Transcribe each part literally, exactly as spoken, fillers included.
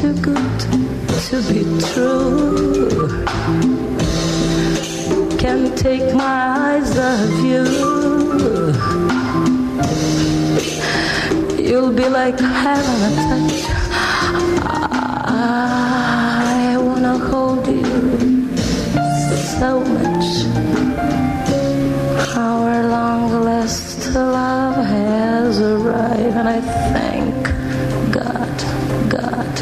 too good to be true. Can't take my eyes off you. You'll be like having a touch. I wanna hold you so much. Our long last love has arrived, and I thank God, God.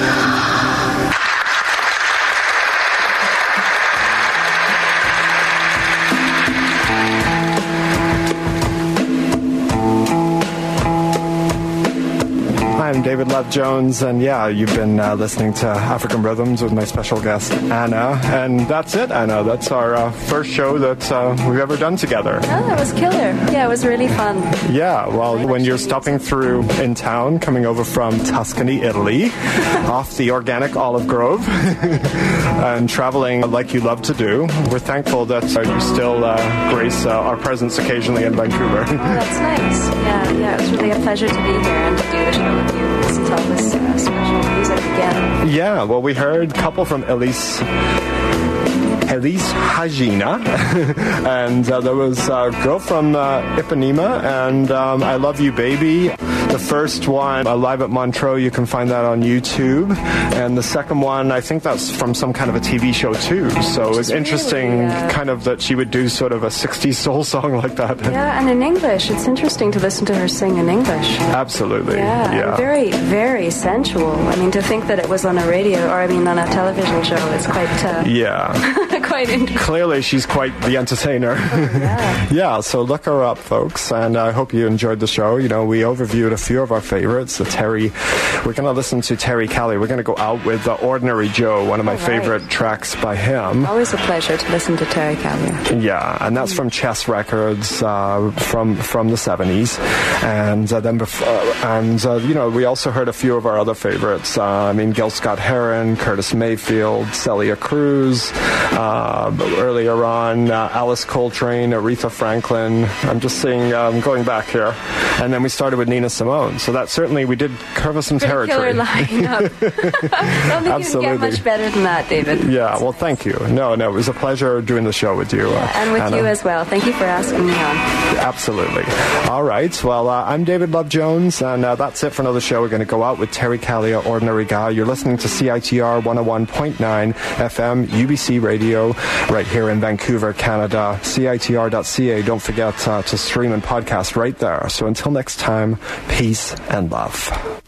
I'm David Love Jones, and yeah, you've been uh, listening to African Rhythms with my special guest, Anna. And that's it, Anna. That's our uh, first show that uh, we've ever done together. Oh, it was killer. Yeah, it was really fun. Yeah, well, when you're stopping through in town, coming over from Tuscany, Italy, off the organic olive grove, and traveling like you love to do, we're thankful that uh, you still uh, grace uh, our presence occasionally in Vancouver. Oh, that's nice. Yeah, yeah, it was really a pleasure to be here and to do the show with you. Listen to all this uh, special music again. Yeah, well, we heard a couple from Elise. Elise Hajina, and uh, there was a girl from uh, Ipanema, and um, I Love You Baby. The first one, uh, live at Montreux, you can find that on YouTube. And the second one, I think that's from some kind of a T V show too. So it's interesting really, uh, kind of that she would do sort of a sixties soul song like that. Yeah, and in English. It's interesting to listen to her sing in English. Absolutely. Yeah, yeah. And very, very sensual. I mean, to think that it was on a radio, or I mean on a television show, it's quite... Uh, yeah. quite interesting. Clearly, she's quite the entertainer. Oh, yeah. Yeah, so look her up, folks, and I hope you enjoyed the show. You know, we overviewed a few of our favorites. The Terry, we're going to listen to Terry Callier. We're going to go out with uh, Ordinary Joe, one of my All right. favorite tracks by him. Always a pleasure to listen to Terry Callier. Yeah, and that's from Chess Records uh, from from the seventies, and uh, then before, and uh, you know, we also heard a few of our other favorites. Uh, I mean, Gil Scott Heron, Curtis Mayfield, Celia Cruz. Uh, earlier on, uh, Alice Coltrane, Aretha Franklin. I'm just seeing, um, going back here, and then we started with Nina Simone. So that certainly we did cover some Pretty territory. Killer lineup. I don't think Absolutely. you can get much better than that, David. Yeah, well, thank you. No, no, it was a pleasure doing the show with you. Uh, And with Anna. you as well. Thank you for asking me on. Absolutely. All right. Well, uh, I'm David Love Jones, and uh, that's it for another show. We're going to go out with Terry Callier, Ordinary Guy. You're listening to C I T R one oh one point nine F M, U B C Radio, right here in Vancouver, Canada. C I T R dot C A. Don't forget uh, to stream and podcast right there. So until next time, peace and love.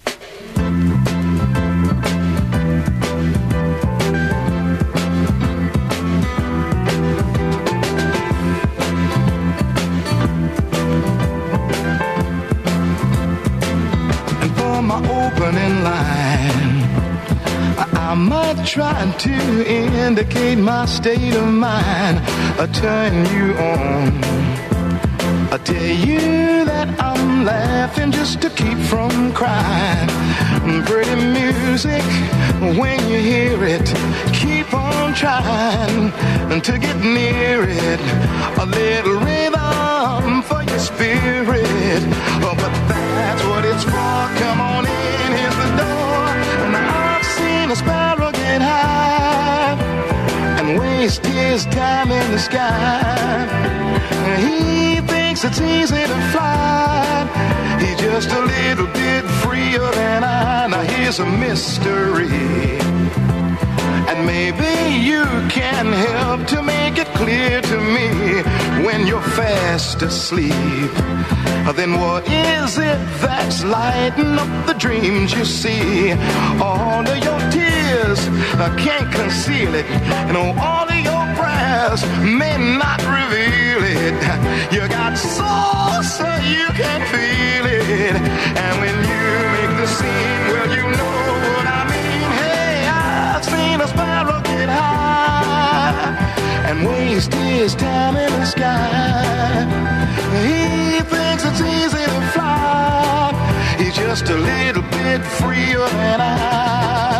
Opening line, I might try to indicate my state of mind, I turn you on. I tell you that I'm laughing just to keep from crying. Pretty music, when you hear it, keep on trying to get near it. A little rhythm for your spirit. Oh, but that's what it's for. Come on in, here's the door. And I've seen a sparrow get high and waste his time in the sky. He thinks it's easy to fly. He's just a little bit freer than I. Now here's a mystery, and maybe you can help to make it clear to me. When you're fast asleep, then what is it that's lighting up the dreams you see? All of your tears can't conceal it, and all of your prayers may not reveal it. You got soul so you can feel it, and when you make the scene, well, you know what I mean. Hey, I've seen a sparrow get high and waste his time in the sky. He thinks it's easy to fly. He's just a little bit freer than I.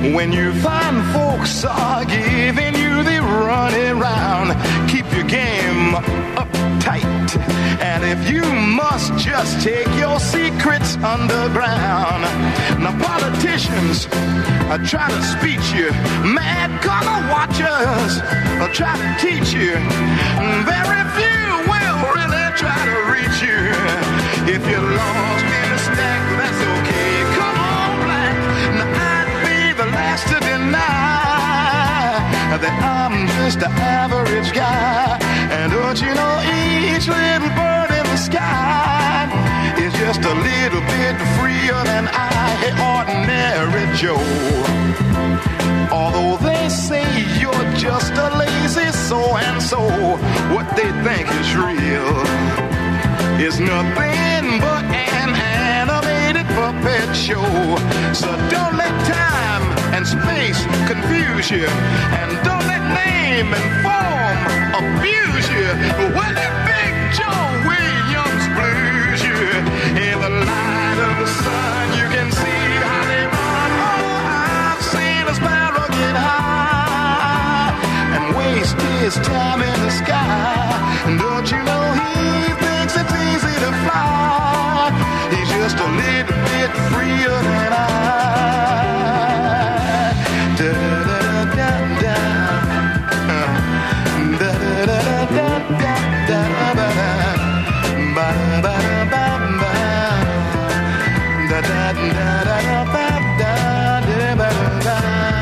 When you find folks are giving you the runaround, keep your game uptight. And if you must, just take your secrets underground. Now politicians uh, try to speech you, mad color watchers uh, try to teach you. Very few will really try to reach you. If you're lost in a stack, that's okay. Come on, black. Now I'd be the last to deny that I'm just an average guy. And don't you know each little bird in the sky is just a little bit freer than I, ordinary Joe. Although they say you're just a lazy so-and-so, what they think is real is nothing but an animated puppet show. So don't let time and space confuse you, and don't let name and form abuse you. When that Big Joe Williams blues you, in the light of the sun you can see how they run. Oh, I've seen a sparrow get high and waste his time in the sky. And don't you know he thinks it's easy to fly? He's just a little bit freer than I. Da da da da da da da da da da ba ba ba ba ba da da da da ba da da ba ba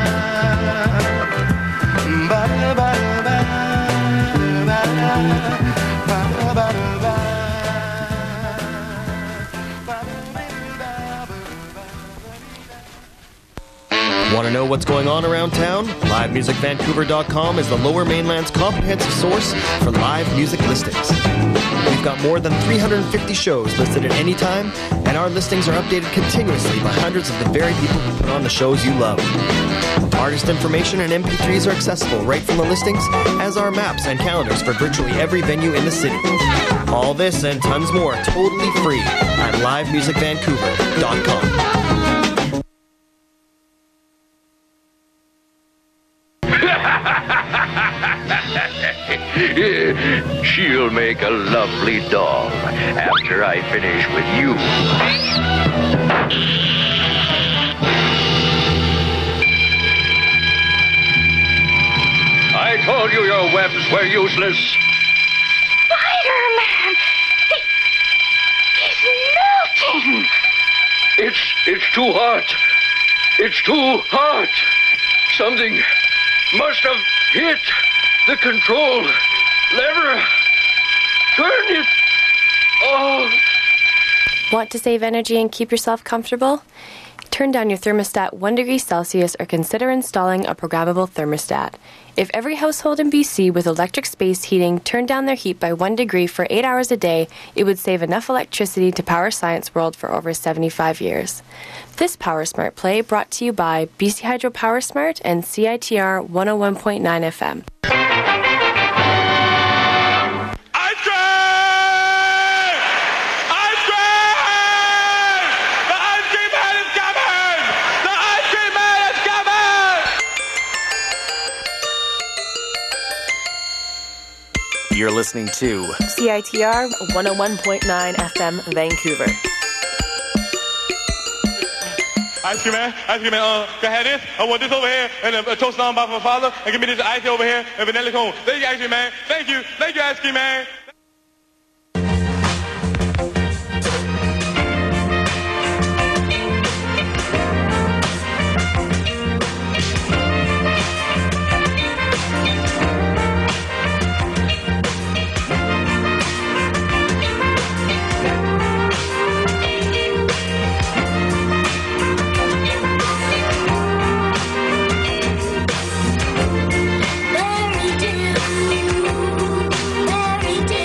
ba ba ba ba ba ba. Want to know what's going on around town? Live Music Vancouver dot com is the Lower Mainland's comprehensive source for live music listings. We've got more than three hundred fifty shows listed at any time, and our listings are updated continuously by hundreds of the very people who put on the shows you love. Artist information and M P threes are accessible right from the listings, as are maps and calendars for virtually every venue in the city. All this and tons more totally free at Live Music Vancouver dot com. She'll make a lovely doll after I finish with you. I told you your webs were useless. Spider-Man! He, he's melting! It's, it's too hot. It's too hot. Something must have hit the control lever. Turn it off. Want to save energy and keep yourself comfortable? Turn down your thermostat one degree Celsius or consider installing a programmable thermostat. If every household in B C with electric space heating turned down their heat by one degree for eight hours a day, it would save enough electricity to power Science World for over seventy-five years. This Power Smart play brought to you by B C Hydro Power Smart and C I T R one oh one point nine F M. You're listening to C I T R one oh one point nine F M Vancouver. Ice cream man, ice cream man, uh, can I have this? I want this over here, and a, a toast on by my father, and give me this ice over here, and vanilla cone. Thank you, ice cream man. Thank you, thank you, ice cream man. Mary do, Mary do.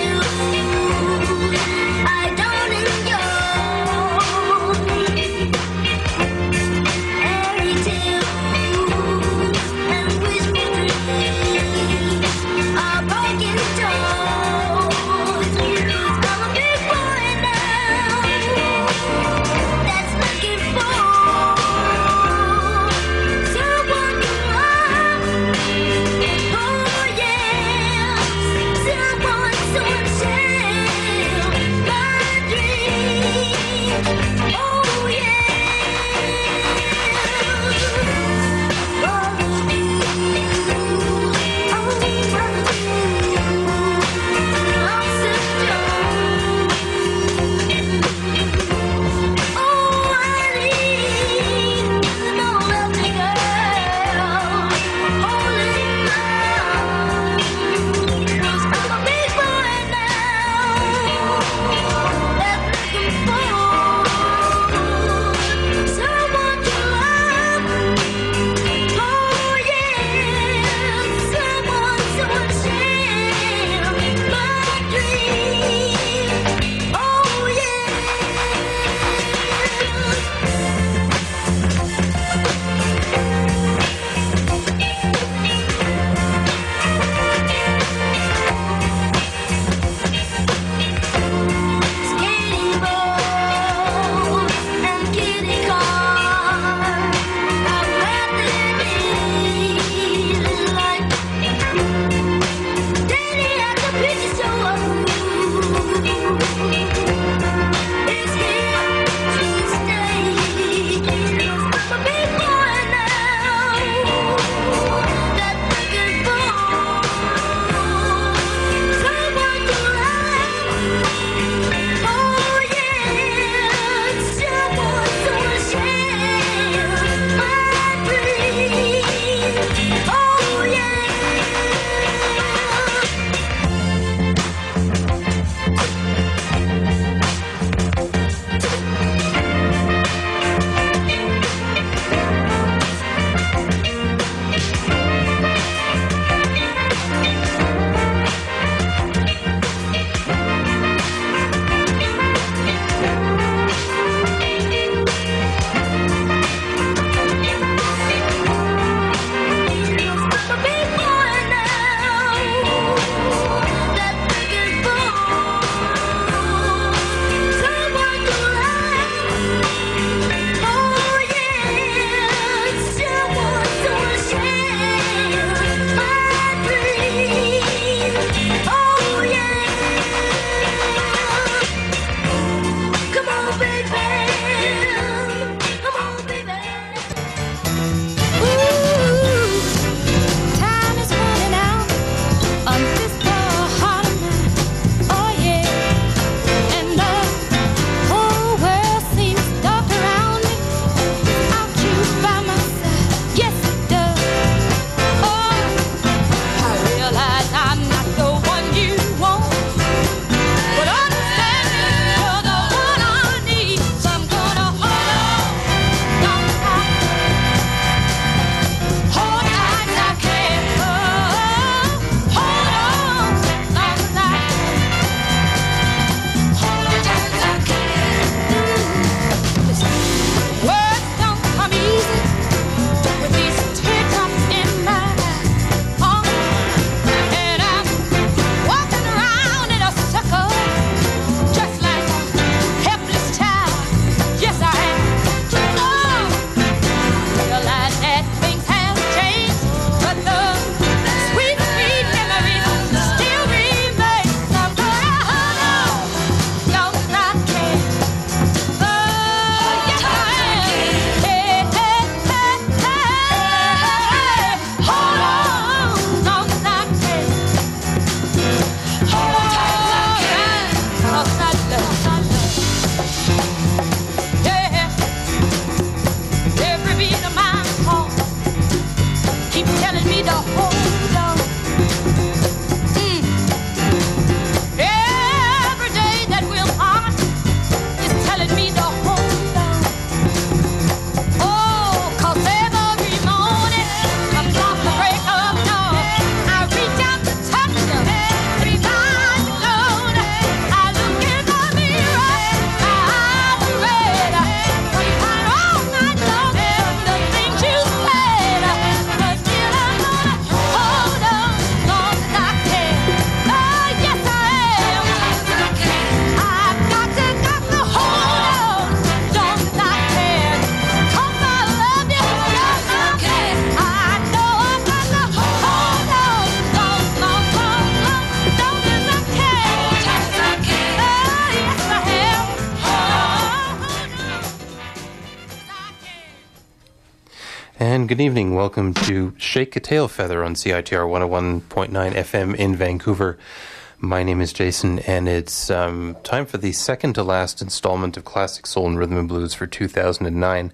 And good evening. Welcome to Shake a Tail Feather on C I T R one oh one point nine F M in Vancouver. My name is Jason, and it's um, time for the second to last installment of Classic Soul and Rhythm and Blues for two thousand nine.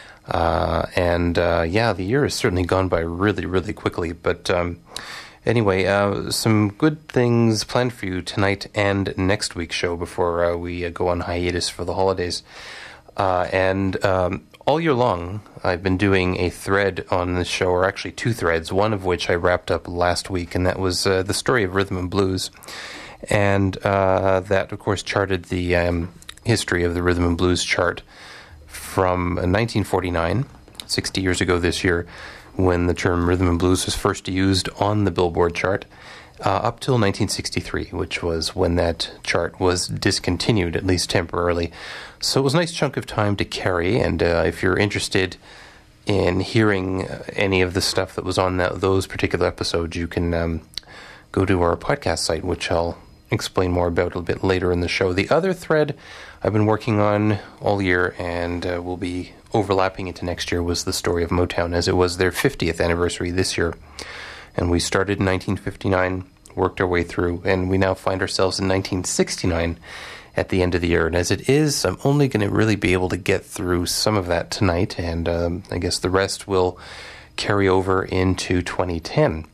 Uh, and uh, yeah, the year has certainly gone by really, really quickly. But um, anyway, uh, some good things planned for you tonight and next week's show before uh, we uh, go on hiatus for the holidays. Uh, and um, all year long, I've been doing a thread on this show, or actually two threads, one of which I wrapped up last week, and that was uh, the story of rhythm and blues. And uh, that, of course, charted the um, history of the rhythm and blues chart from nineteen forty-nine, sixty years ago this year, when the term rhythm and blues was first used on the Billboard chart, uh, up till nineteen sixty-three, which was when that chart was discontinued, at least temporarily. So it was a nice chunk of time to carry, and uh, if you're interested in hearing any of the stuff that was on that, those particular episodes, you can um, go to our podcast site, which I'll explain more about a little bit later in the show. The other thread I've been working on all year and uh, will be overlapping into next year was the story of Motown, as it was their fiftieth anniversary this year. And we started in nineteen fifty-nine, worked our way through, and we now find ourselves in nineteen sixty-nine at the end of the year. And as it is, I'm only going to really be able to get through some of that tonight, and um, I guess the rest will carry over into twenty ten.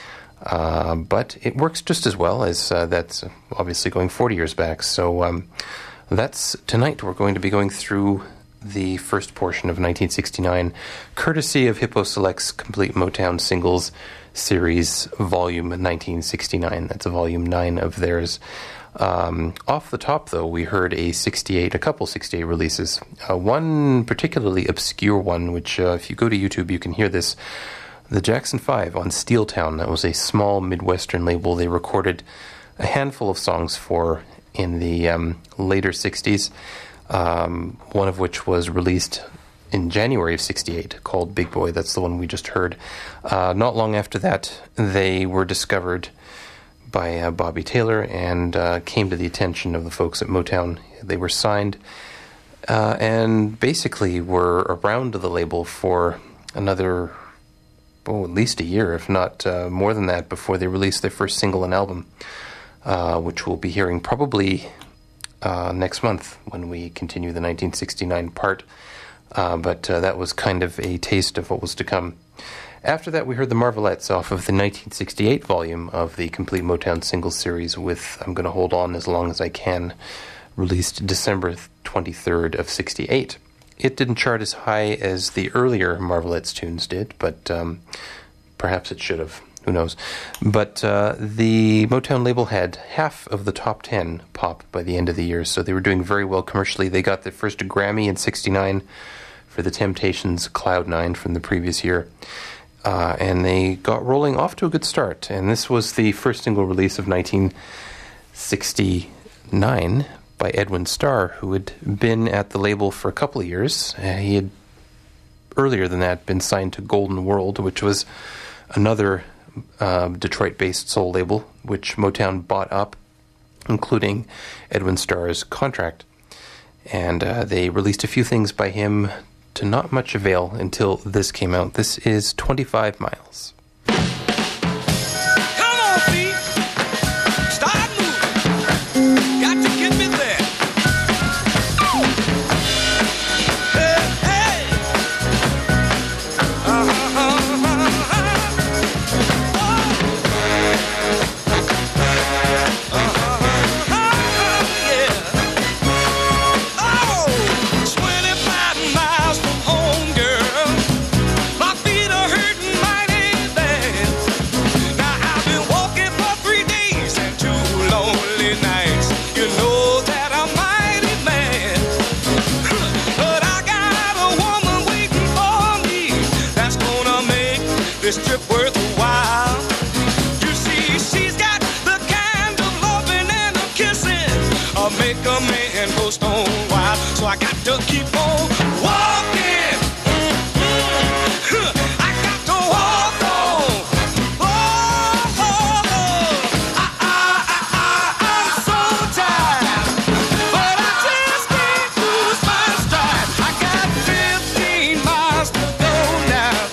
Uh, but it works just as well, as uh, that's obviously going forty years back. So um, that's tonight. We're going to be going through the first portion of nineteen sixty-nine, courtesy of Hippo Select's Complete Motown Singles Series, Volume nineteen sixty-nine. That's a Volume nine of theirs. Um, off the top, though, we heard a sixty-eight, a couple sixty-eight releases. Uh, one particularly obscure one, which uh, if you go to YouTube, you can hear this. The Jackson Five on Steeltown. That was a small Midwestern label. They recorded a handful of songs for in the um, later sixties, um, one of which was released in January of sixty-eight, called Big Boy. That's the one we just heard. Uh, not long after that, they were discovered by uh, Bobby Taylor and uh, came to the attention of the folks at Motown. They were signed uh, and basically were around the label for another, oh, at least a year, if not uh, more than that, before they released their first single and album, uh, which we'll be hearing probably uh, next month when we continue the nineteen sixty-nine part. Uh, but uh, that was kind of a taste of what was to come. After that, we heard the Marvelettes off of the nineteen sixty-eight volume of the Complete Motown Singles Series with I'm Gonna Hold On As Long As I Can, released December twenty-third of sixty-eight. It didn't chart as high as the earlier Marvelettes tunes did, but um, perhaps it should have. Who knows? But uh, the Motown label had half of the top ten pop by the end of the year, so they were doing very well commercially. They got their first Grammy in sixty-nine for the Temptations' Cloud Nine from the previous year. Uh, and they got rolling off to a good start. And this was the first single release of nineteen sixty-nine by Edwin Starr, who had been at the label for a couple of years. Uh, he had, earlier than that, been signed to Golden World, which was another uh, Detroit-based soul label, which Motown bought up, including Edwin Starr's contract. And uh, they released a few things by him to not much avail until this came out. This is twenty-five miles. Come on, feet. Start moving. Got to get me there. Hey, hey. Uh-huh, uh-huh, uh-huh, yeah. Oh, twenty-five miles from home, girl. My feet are hurting mighty bad. Now I've been walking for three days and two lonely nights. You know that I'm mighty mad. But I got a woman waiting for me that's gonna make this trip worth a while. You see, she's got the kind of loving and a kissing uh, make a man go stone wild. So I got to keep on walking. Mm-hmm. I got to walk on. Oh, oh, oh. I, I, I, I, I'm so tired, but I just can't lose my stride. I got fifteen miles to go now.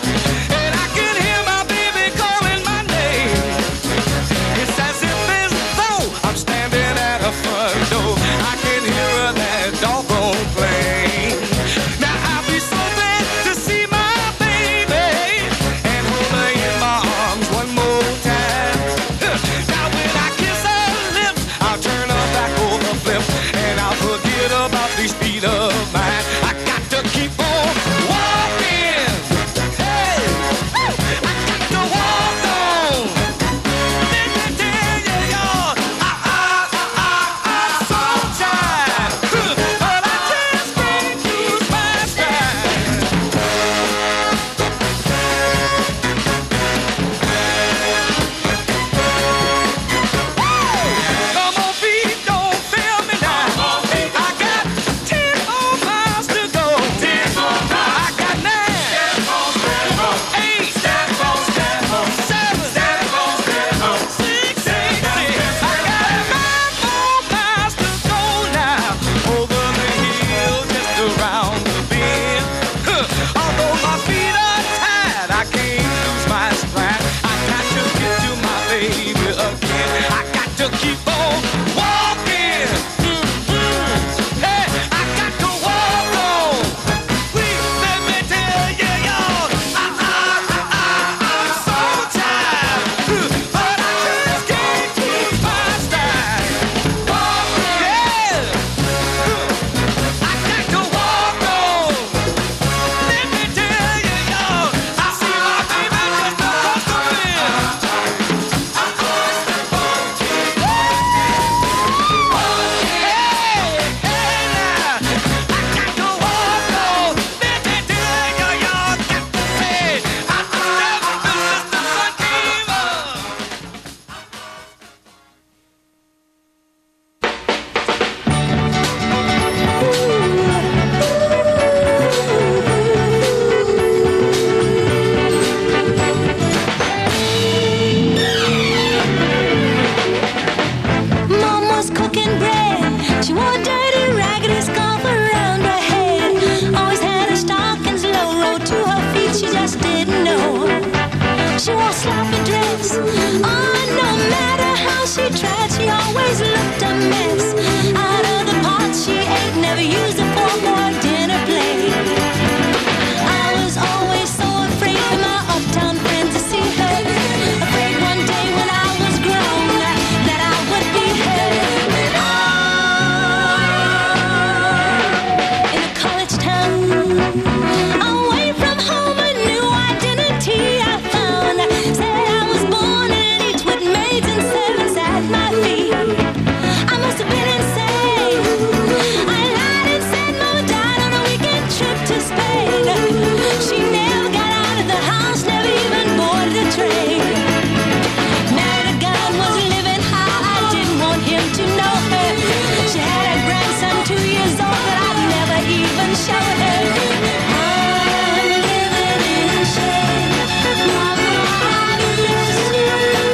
Away from home, a new identity I found. Said I was born in each with maids and servants at my feet. I must have been insane. I lied and said Mama died on a weekend trip to Spain. She never got out of the house, never even boarded a train. Married a guy, was living high, I didn't want him to know her. She had a grandson two years old that I'd never even show her. I'm living in shame, Mama, I miss you.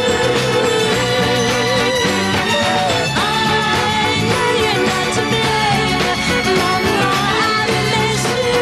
I know you're not to blame, Mama, I miss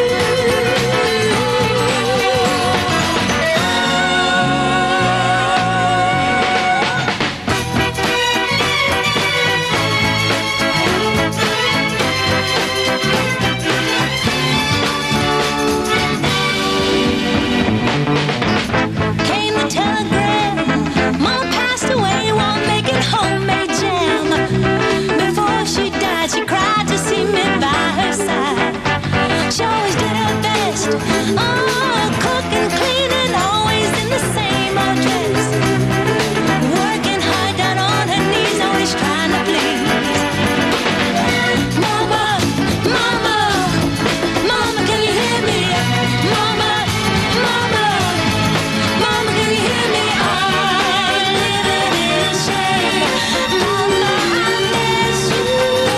Came the telegram, Mama passed away while making homemade jam. Before she died, she cried to see me by her side. She always did her best, oh, cooking, cleaning, always in the same old dress. Working hard down on her knees, always trying to please. Mama, Mama, Mama, can you hear me? Mama, Mama, Mama, can you hear me? I'm living in shame. Mama, I miss you.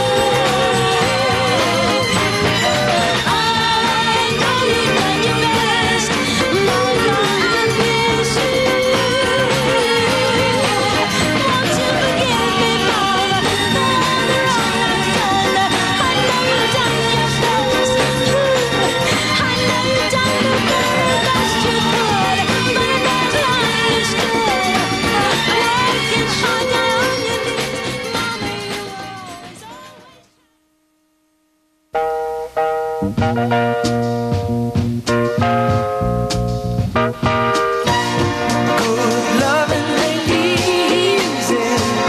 I know you've done your best. Mama, I miss you. Won't you forgive me, Mama, for all the wrong I've done? I know you've done your best. I know you've done the very best you could, but I never understood. Working hard down on your knees, Mama, you always, always. Good loving ain't easy.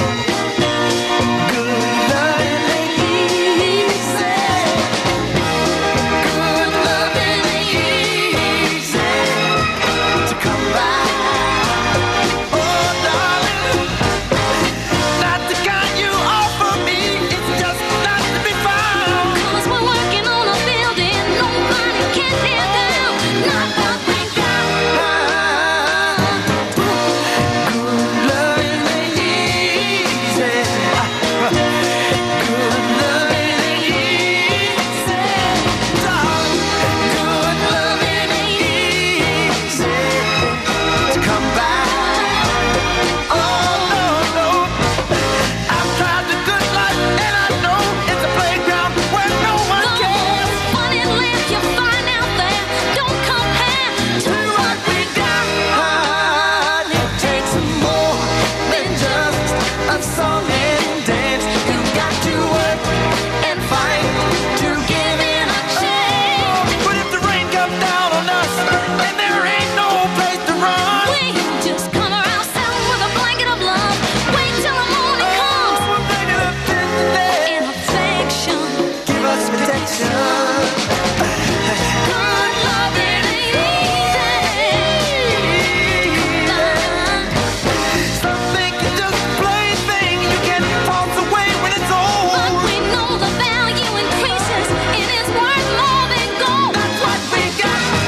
Good loving ain't easy. Good loving ain't easy to come by. Oh, darling, not the kind you offer me. It's just not to be found. 'Cause we're working on a building nobody can tear down. Not what we got. Good loving ain't easy. Good loving ain't easy. Darling, good loving ain't easy to come by. Oh, no, no. I've tried the good life and I know it's a playground where no one cares. Funny life you find out there don't compare to what we got. It takes more than just a song and dance. You've got to work and fight to get in a chance. But if the rain comes down on us and there ain't no place to run, We just come around selling with a blanket of love. Wait till the morning comes. we're making a business. In affection, Give us protection. good love it ain't easy to come by. Some think it's just a plaything you can toss away when it's old. But we know the value increases. It is worth more than gold. That's what we got.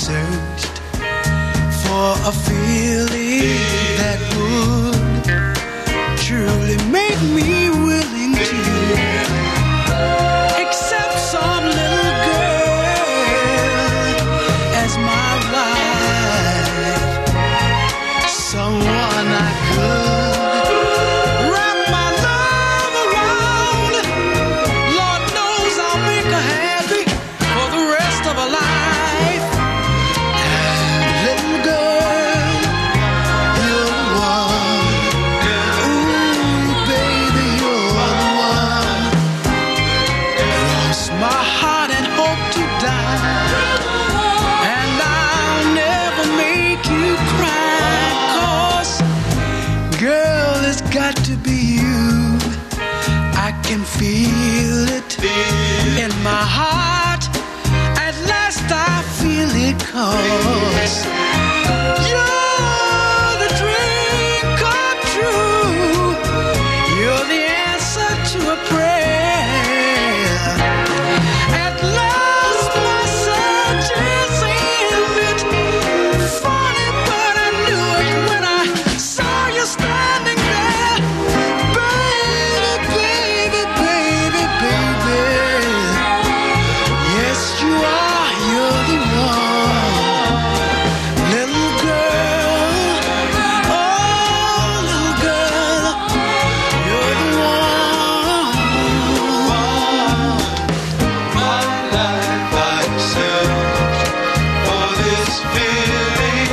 searched for a feeling that would truly make me willing to accept some little girl as my wife, someone I could wrap my love around. Lord knows I'll make her happy for the rest of her life. And little girl, you're the one. Ooh, baby, you're the one. Lost my heart and hope to die, and I'll never make you cry, 'cause girl, it's got to be you. I can feel it in my heart. At last I feel it, 'cause you're the dream come true. You're the answer to a prayer. At last my search is ended. Funny, but I knew it when I saw you standing there. Baby, baby, baby, baby. Yes, you are. You're the one. Little girl. Oh, little girl. You're the one. My life I searched for this feeling.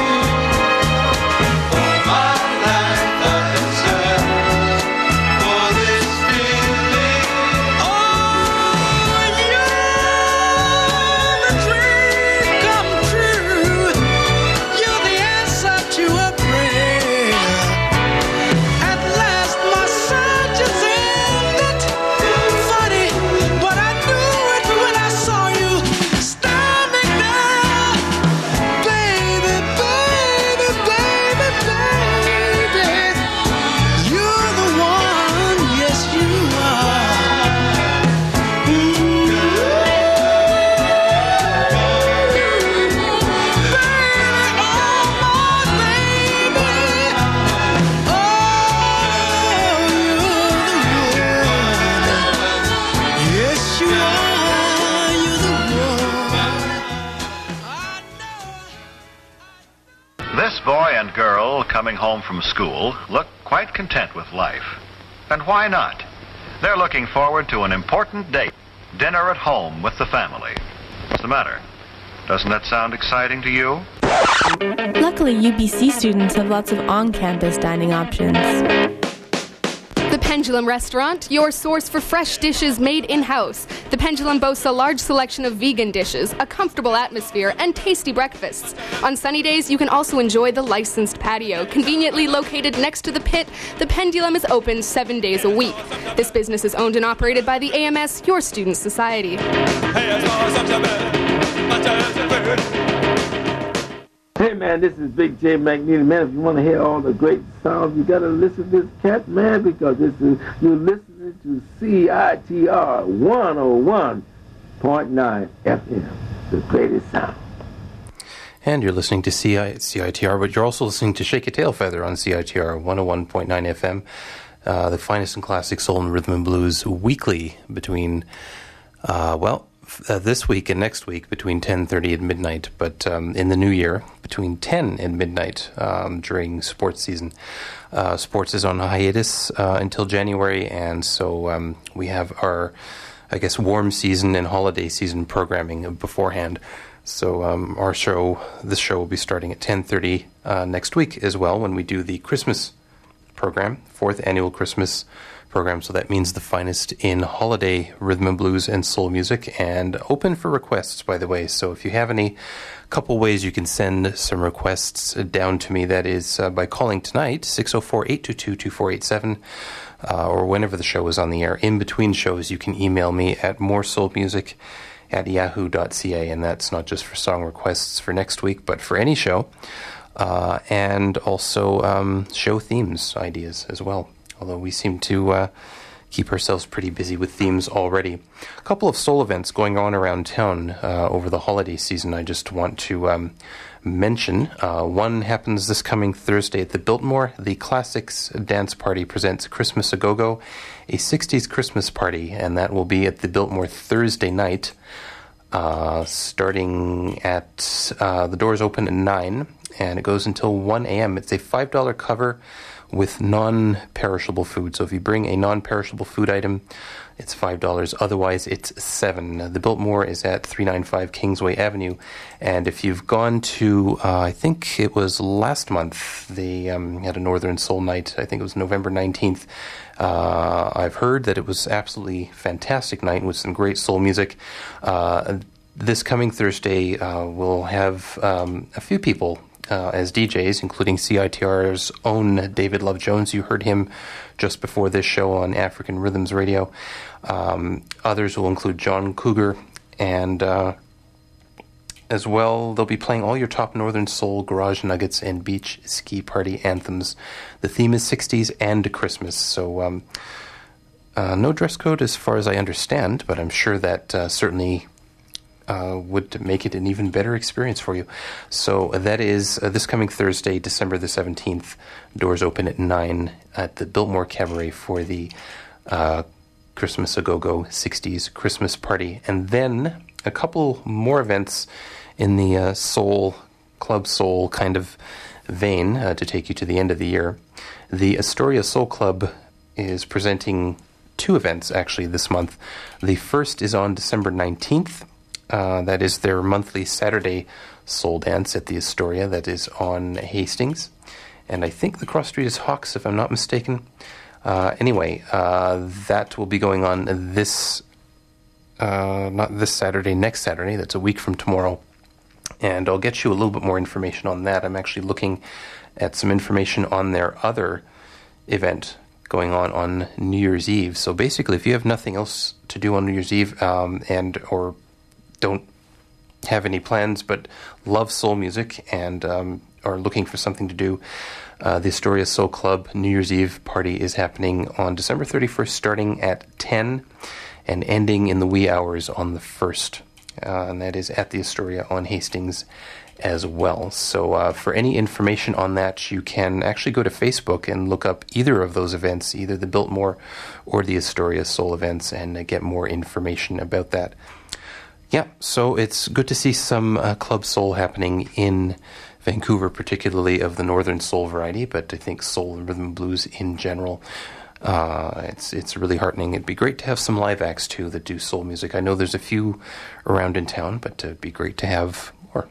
My life I searched for this feeling. Oh, you're the dream come true. You're the answer to a prayer. At last my search is ended. Funny, but I knew it when I saw you standing there. Baby, baby, baby, baby. You're the one, yes you are. Yes, you are. You're the one. This boy and girl coming home from school look quite content with life. And why not? They're looking forward to an important date, dinner at home with the family. What's the matter? Doesn't that sound exciting to you? Luckily, U B C students have lots of on-campus dining options. The Pendulum Restaurant, your source for fresh dishes made in-house. The Pendulum boasts a large selection of vegan dishes, a comfortable atmosphere, and tasty breakfasts. On sunny days, you can also enjoy the licensed patio. Conveniently located next to the pit, the Pendulum is open seven days a week. This business is owned and operated by the A M S, your student society. Hey man, this is Big J McNeely. Man, if you want to hear all the great sounds, you gotta listen to this cat, man, because this is you're listening to C I T R one oh one point nine F M, the greatest sound. And you're listening to C I T R, but you're also listening to Shake a Tail Feather on C I T R one oh one point nine F M, uh, the finest in classic soul and rhythm and blues weekly between, uh, well, Uh, this week and next week between ten thirty and midnight, but um, in the new year between ten and midnight um, during sports season. Uh, sports is on hiatus uh, until January, and so um, we have our, I guess, warm season and holiday season programming beforehand. So um, our show, this show will be starting at ten thirty uh, next week as well when we do the Christmas program, fourth annual Christmas program. So that means the finest in holiday rhythm and blues and soul music, and open for requests, by the way. So if you have any couple ways you can send some requests down to me, that is uh, by calling tonight, six oh four, eight two two, two four eight seven, uh, or whenever the show is on the air. In between shows, you can email me at moresoulmusic at yahoo dot c a, and that's not just for song requests for next week, but for any show, uh, and also um, show themes ideas as well. Although we seem to uh, keep ourselves pretty busy with themes already. A couple of soul events going on around town uh, over the holiday season I just want to um, mention. Uh, one happens this coming Thursday at the Biltmore. The Classics Dance Party presents Christmas A Go-Go, a sixties Christmas party, and that will be at the Biltmore Thursday night, uh, starting at, uh, the doors open at nine, and it goes until one a.m. It's a five dollars cover with non-perishable food. So if you bring a non-perishable food item, it's five dollars. Otherwise, it's seven dollars. The Biltmore is at three ninety-five Kingsway Avenue. And if you've gone to, uh, I think it was last month, they um, had a Northern Soul Night. I think it was November nineteenth. Uh, I've heard that it was absolutely fantastic night with some great soul music. Uh, this coming Thursday, uh, we'll have um, a few people Uh, as D Js, including C I T R's own David Love Jones. You heard him just before this show on African Rhythms Radio. Um, others will include John Cougar, and uh, as well, they'll be playing all your top Northern Soul, Garage Nuggets, and Beach Ski Party anthems. The theme is sixties and Christmas, so um, uh, no dress code as far as I understand, but I'm sure that uh, certainly Uh, would make it an even better experience for you. So uh, that is uh, this coming Thursday, December the seventeenth. Doors open at nine at the Biltmore Cabaret for the uh, Christmas A Go-Go sixties Christmas party. And then a couple more events in the uh, soul, club soul kind of vein uh, to take you to the end of the year. The Astoria Soul Club is presenting two events actually this month. The first is on December nineteenth. Uh, that is their monthly Saturday soul dance at the Astoria. That is on Hastings. And I think the cross street is Hawks, if I'm not mistaken. Uh, anyway, uh, that will be going on this, uh, not this Saturday, next Saturday. That's a week from tomorrow. And I'll get you a little bit more information on that. I'm actually looking at some information on their other event going on on New Year's Eve. So basically, if you have nothing else to do on New Year's Eve um, and or don't have any plans but love soul music and um, are looking for something to do, uh, the Astoria Soul Club New Year's Eve party is happening on December thirty-first, starting at ten and ending in the wee hours on the first. Uh, and that is at the Astoria on Hastings as well. So uh, for any information on that, you can actually go to Facebook and look up either of those events, either the Biltmore or the Astoria Soul events, and uh, get more information about that. Yeah, so it's good to see some uh, club soul happening in Vancouver, particularly of the Northern Soul variety, but I think soul and rhythm and blues in general. Uh, it's it's really heartening. It'd be great to have some live acts, too, that do soul music. I know there's a few around in town, but it'd be great to have more.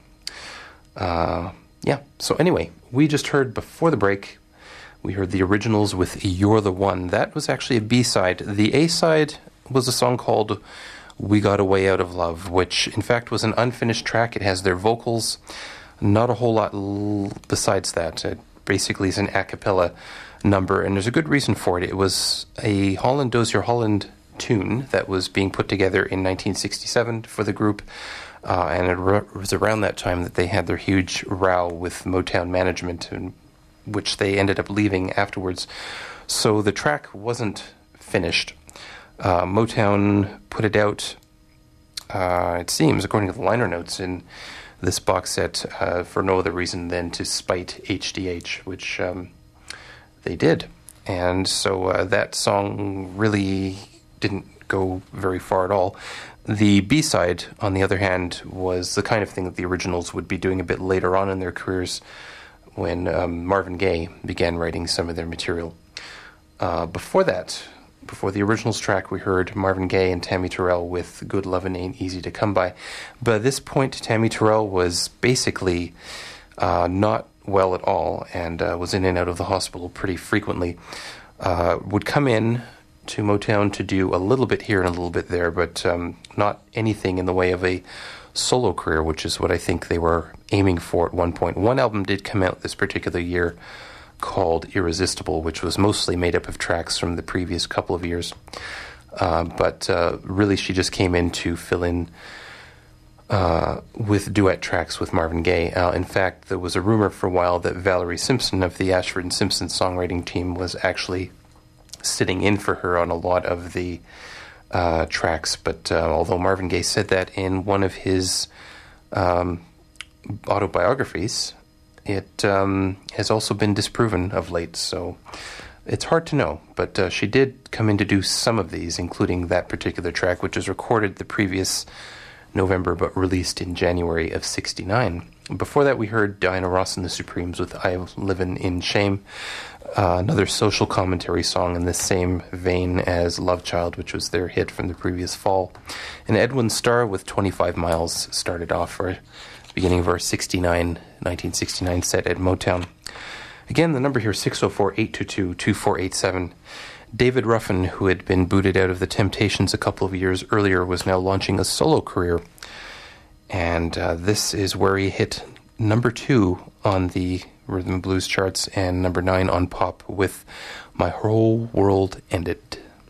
Uh, yeah, so anyway, we just heard before the break, we heard the originals with You're the One. That was actually a B-side. The A-side was a song called We Got a Way Out of Love, which in fact was an unfinished track. It has their vocals, not a whole lot l- besides that. It basically is an a cappella number, and there's a good reason for it. It was a Holland Dozier Holland tune that was being put together in nineteen sixty-seven for the group, uh, and it r- was around that time that they had their huge row with Motown management, and which they ended up leaving afterwards. So the track wasn't finished. Uh, Motown put it out, uh, it seems, according to the liner notes in this box set, uh, for no other reason than to spite H D H, which um, they did. And so uh, that song really didn't go very far at all. The B-side, on the other hand, was the kind of thing that the originals would be doing a bit later on in their careers when um, Marvin Gaye began writing some of their material. Uh, before that, before the originals track, we heard Marvin Gaye and Tammy Terrell with Good Lovin' Ain't Easy to Come By. But at this point, Tammy Terrell was basically uh, not well at all and uh, was in and out of the hospital pretty frequently. Uh, would come in to Motown to do a little bit here and a little bit there, but um, not anything in the way of a solo career, which is what I think they were aiming for at one point. One album did come out this particular year called Irresistible, which was mostly made up of tracks from the previous couple of years. Uh, but uh, really she just came in to fill in uh, with duet tracks with Marvin Gaye. Uh, in fact, there was a rumor for a while that Valerie Simpson of the Ashford and Simpson songwriting team was actually sitting in for her on a lot of the uh, tracks. But uh, although Marvin Gaye said that in one of his um, autobiographies, it um, has also been disproven of late. So it's hard to know. But uh, she did come in to do some of these, including that particular track, which was recorded the previous November but released in January of sixty-nine. Before that, we heard Diana Ross and the Supremes with I'm Livin' in Shame, uh, another social commentary song in the same vein as Love Child, which was their hit from the previous fall. And Edwin Starr with twenty-five miles started off our beginning of our sixty-nine, nineteen sixty-nine set at Motown. Again, the number here is six oh four, eight two two, two four eight seven. David Ruffin, who had been booted out of the Temptations a couple of years earlier, was now launching a solo career. And uh, this is where he hit number two on the rhythm and blues charts and number nine on pop with My Whole World Ended.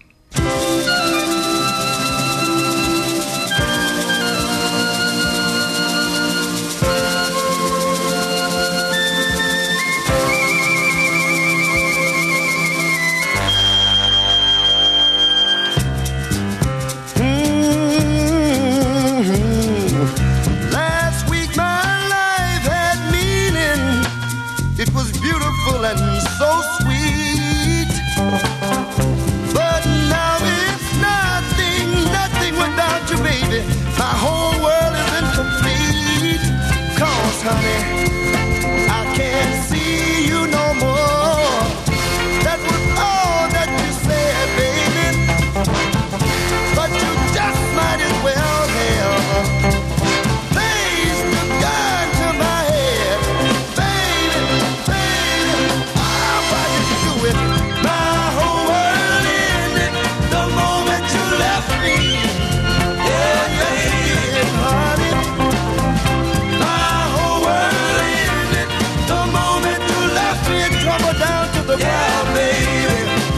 And so sweet, but now it's nothing, nothing without you, baby. My whole world is incomplete. 'Cause, honey, I can't see you no more. That was all that you said, baby. But you just might as well have placed the gun to my head, baby, baby. Why did you do it? My whole world ended the moment you left me. Yeah, yes it did, honey. My whole world ended the moment you left me and trouble down to the ground, baby.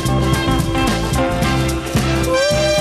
Ooh.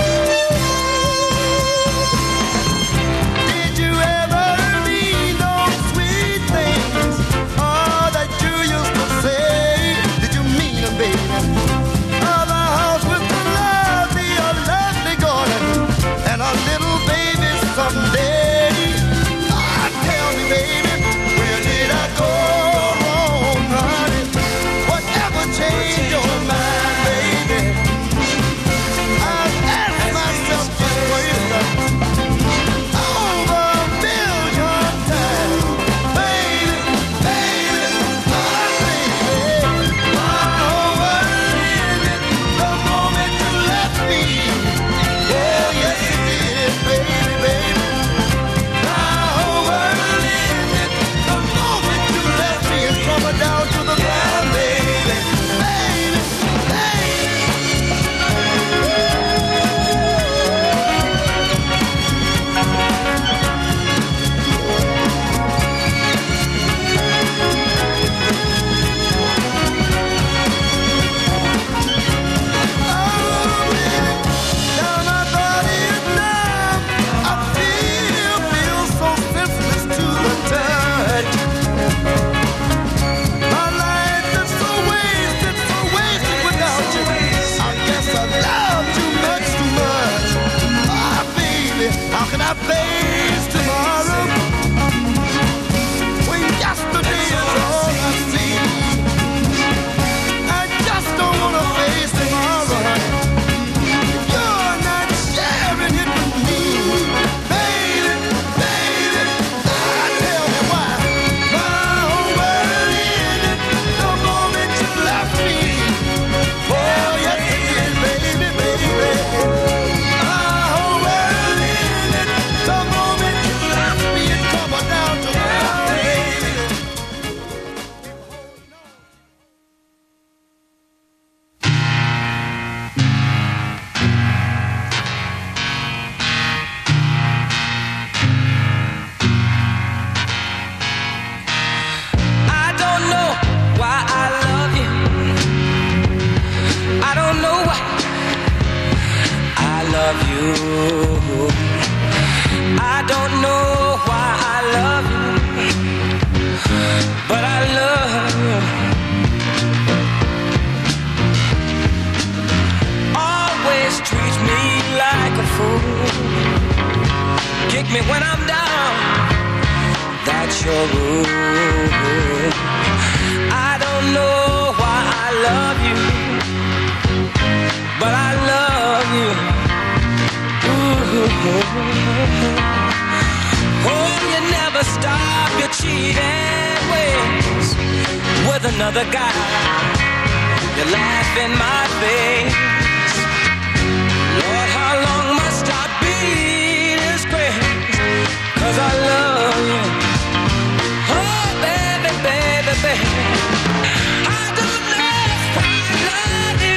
Did you ever mean those sweet things, all that you used to say? Did you mean them, baby? Oh, the house with the lovely, a lovely garden and a little baby someday. Ah, tell me, baby, where did I go wrong, honey? Whatever changed your mind, baby? I've asked myself this question over a million times, baby, baby, my baby. My whole world ended the moment you left me. Yeah, yes it did, baby, baby. My whole world ended the moment you left me and crumbled down to the ground, baby, baby, baby. Now my body is numb. I feel, feel so senseless to the touch. My life is so wasted, so wasted without you. I guess I love you much too much. Ah, baby, how can I face tomorrow when yesterday is all I see? I just don't wanna face tomorrow, honey. You're not sharing it with me, baby, baby. Ah, tell me why. My whole world ended the moment you left me. Oh, yes it did, baby, baby. My whole world ended the moment you left me and crumbled down to the ground, baby. I don't know why I love you. I don't know why I love you. I don't know why I love you, but I love you. me when I'm down. That's your rule. I don't know why I love you, but I love you. Ooh. Oh, you never stop your cheating ways with another guy. You laugh in my face. Lord, how long must I be this crazy? 'Cause I love you. Oh, baby, baby, baby. I don't know if I love you.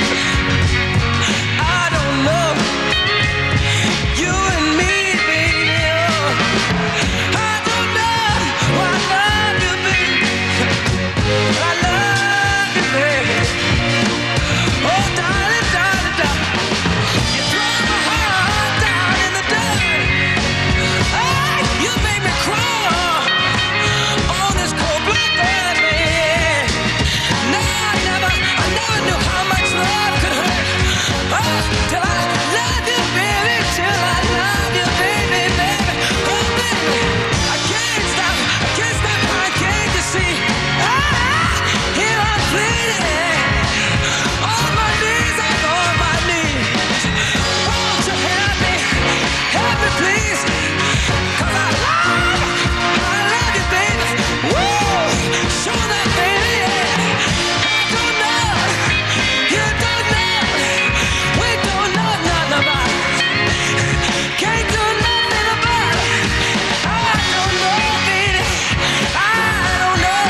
I don't know. You and me, baby. Oh, I don't know why I love you, baby. But I love you, baby. Oh, darling, darling, darling. You throw my heart down in the dirt. Oh, you make me crawl on this cold black earth, man. No, I never, I never knew how much love could hurt. Oh, till I love you, baby, till I love you, baby, baby. Oh, baby, I can't stop, I can't stop crying, can't you see? Ah, here I'm pleading. On my knees, I'm on my knees. Won't you help me, help me please? 'Cause I love, I love you, baby. Woo, show that, baby, yeah. I don't know, you don't know, we don't know nothing about it. Can't do nothing about it. I don't know, baby, I don't know.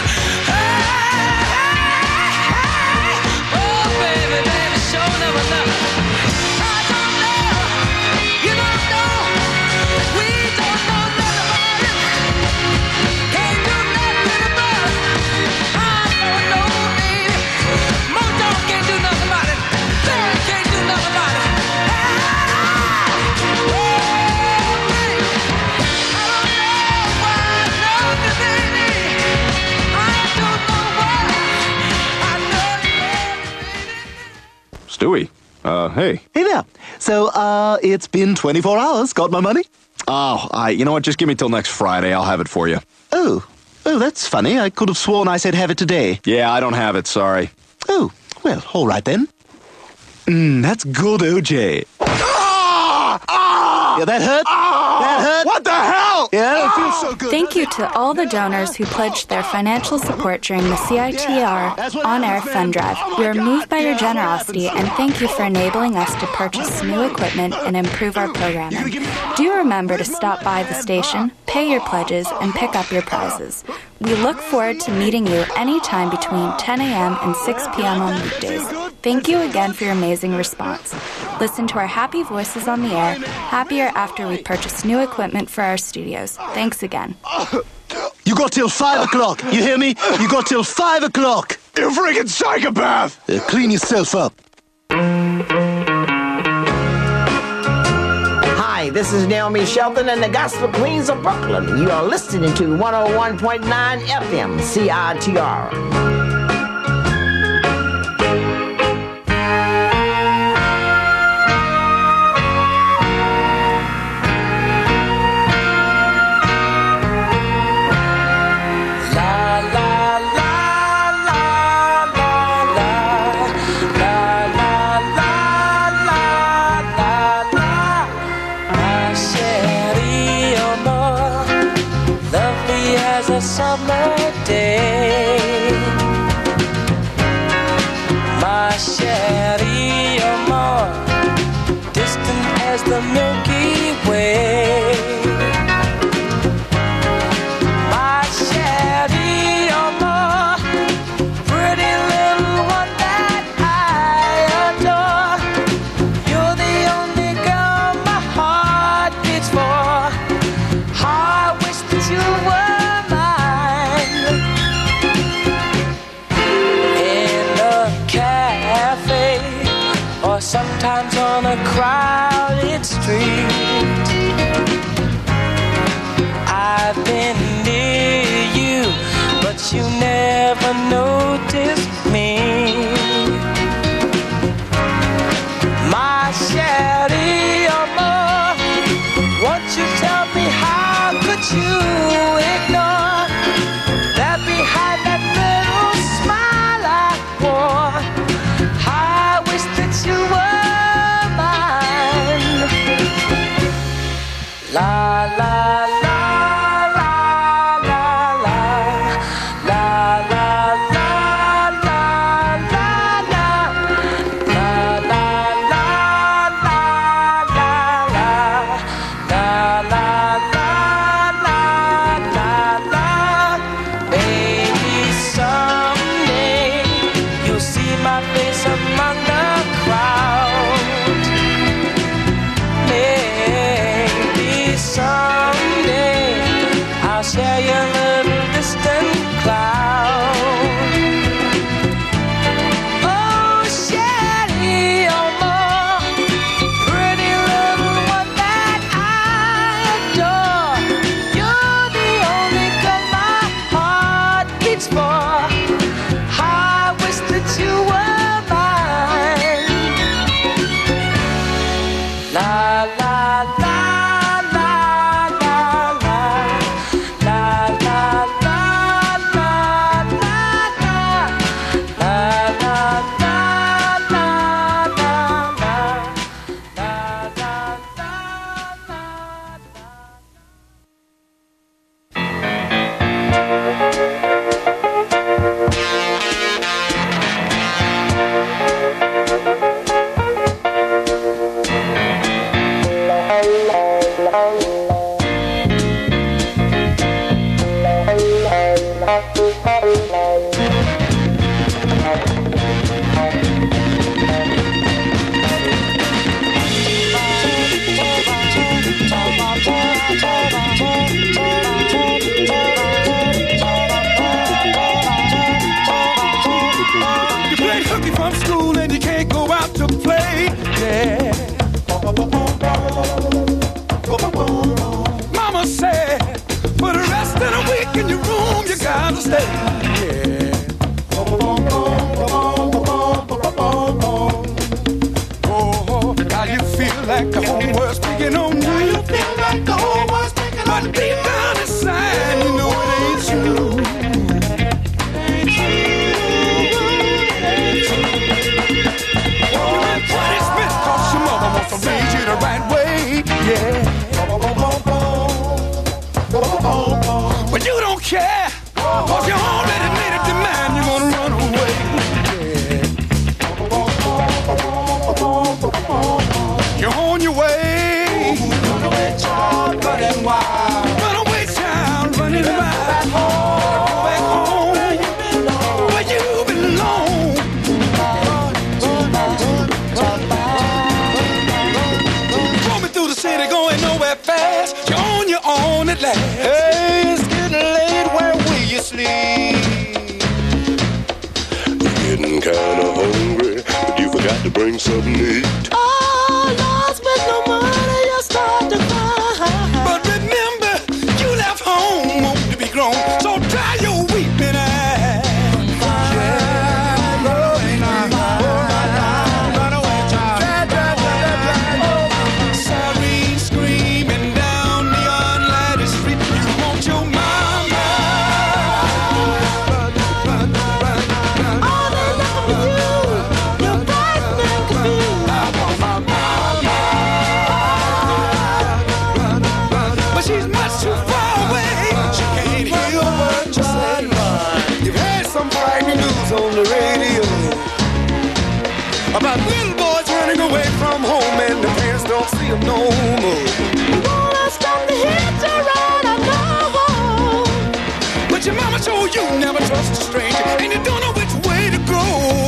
Oh, baby, baby, show never know. I don't know, you don't know, we don't know nothing about it. Can't do nothing about it. I don't know, baby. Motown can't do nothing about it. Sarah can't do nothing about it. Oh, baby, I don't know why I love you, baby. I don't know why I love you, baby. Stewie, uh, hey. Hey there. So, uh, it's been twenty-four hours. Got my money? Oh, I, you know what? Just give me till next Friday. I'll have it for you. Oh. Oh, that's funny. I could have sworn I said have it today. Yeah, I don't have it. Sorry. Oh, well, all right then. Mmm, that's good, O J. Yeah, that hurt? That hurt? What the hell? Yeah, it feels so good. Thank you to all the donors who pledged their financial support during the C I T R on-air fund drive. We are moved by your generosity and thank you for enabling us to purchase new equipment and improve our programming. Do remember to stop by the station, pay your pledges, and pick up your prizes. We look forward to meeting you anytime between ten a.m. and six p.m. on weekdays. Thank you again for your amazing response. Listen to our happy voices on the air, happier after we purchase new equipment for our studios. Thanks again. You got till five o'clock. You hear me? You got till five o'clock. You freaking psychopath! Uh, clean yourself up. Hi, this is Naomi Shelton and the Gospel Queens of Brooklyn. You are listening to one oh one point nine F M C I T R. Summer day, my chérie, amor, distant as the Milky Way. My chérie, amor, pretty little one that I adore. You're the only girl my heart beats for. I wish that you were cafe Mama said, for the rest of the week in your room, you gotta stay. Yeah. Oh, now you feel like the whole world's picking on you. Now you feel like the whole world's picking on you. But deep down inside, you know it ain't you. Ain't you. What it's been, 'cause your mother wants to raise you the right way. Yeah. But you don't care, 'cause you already made a demand, you're gonna run away. Yeah. You're on your way. Run away, child, running wild. Run away, child, running wild. Back home, back home, where you belong. Roaming through the city, going nowhere fast. You're on your own at last. Hey, it's getting late, where will you sleep? You're getting kinda hungry, but you forgot to bring something to eat. Oh, lost with no money, you start to cry. But remember, you left home, want to be grown, so dry your weeping eyes. Siren screaming down the unlighted street. You want your mama. Run, run, run, run. All they love for you, you're frightened and confused. I want my mama. Run, run, but she's much too far away. She can't hear what you say. You've had some frightening news on the radio about little boys running away from home and the parents don't see them no more. You wanna stop the hit to run, I know. But your mama told you never trust a stranger, and you don't know which way to go.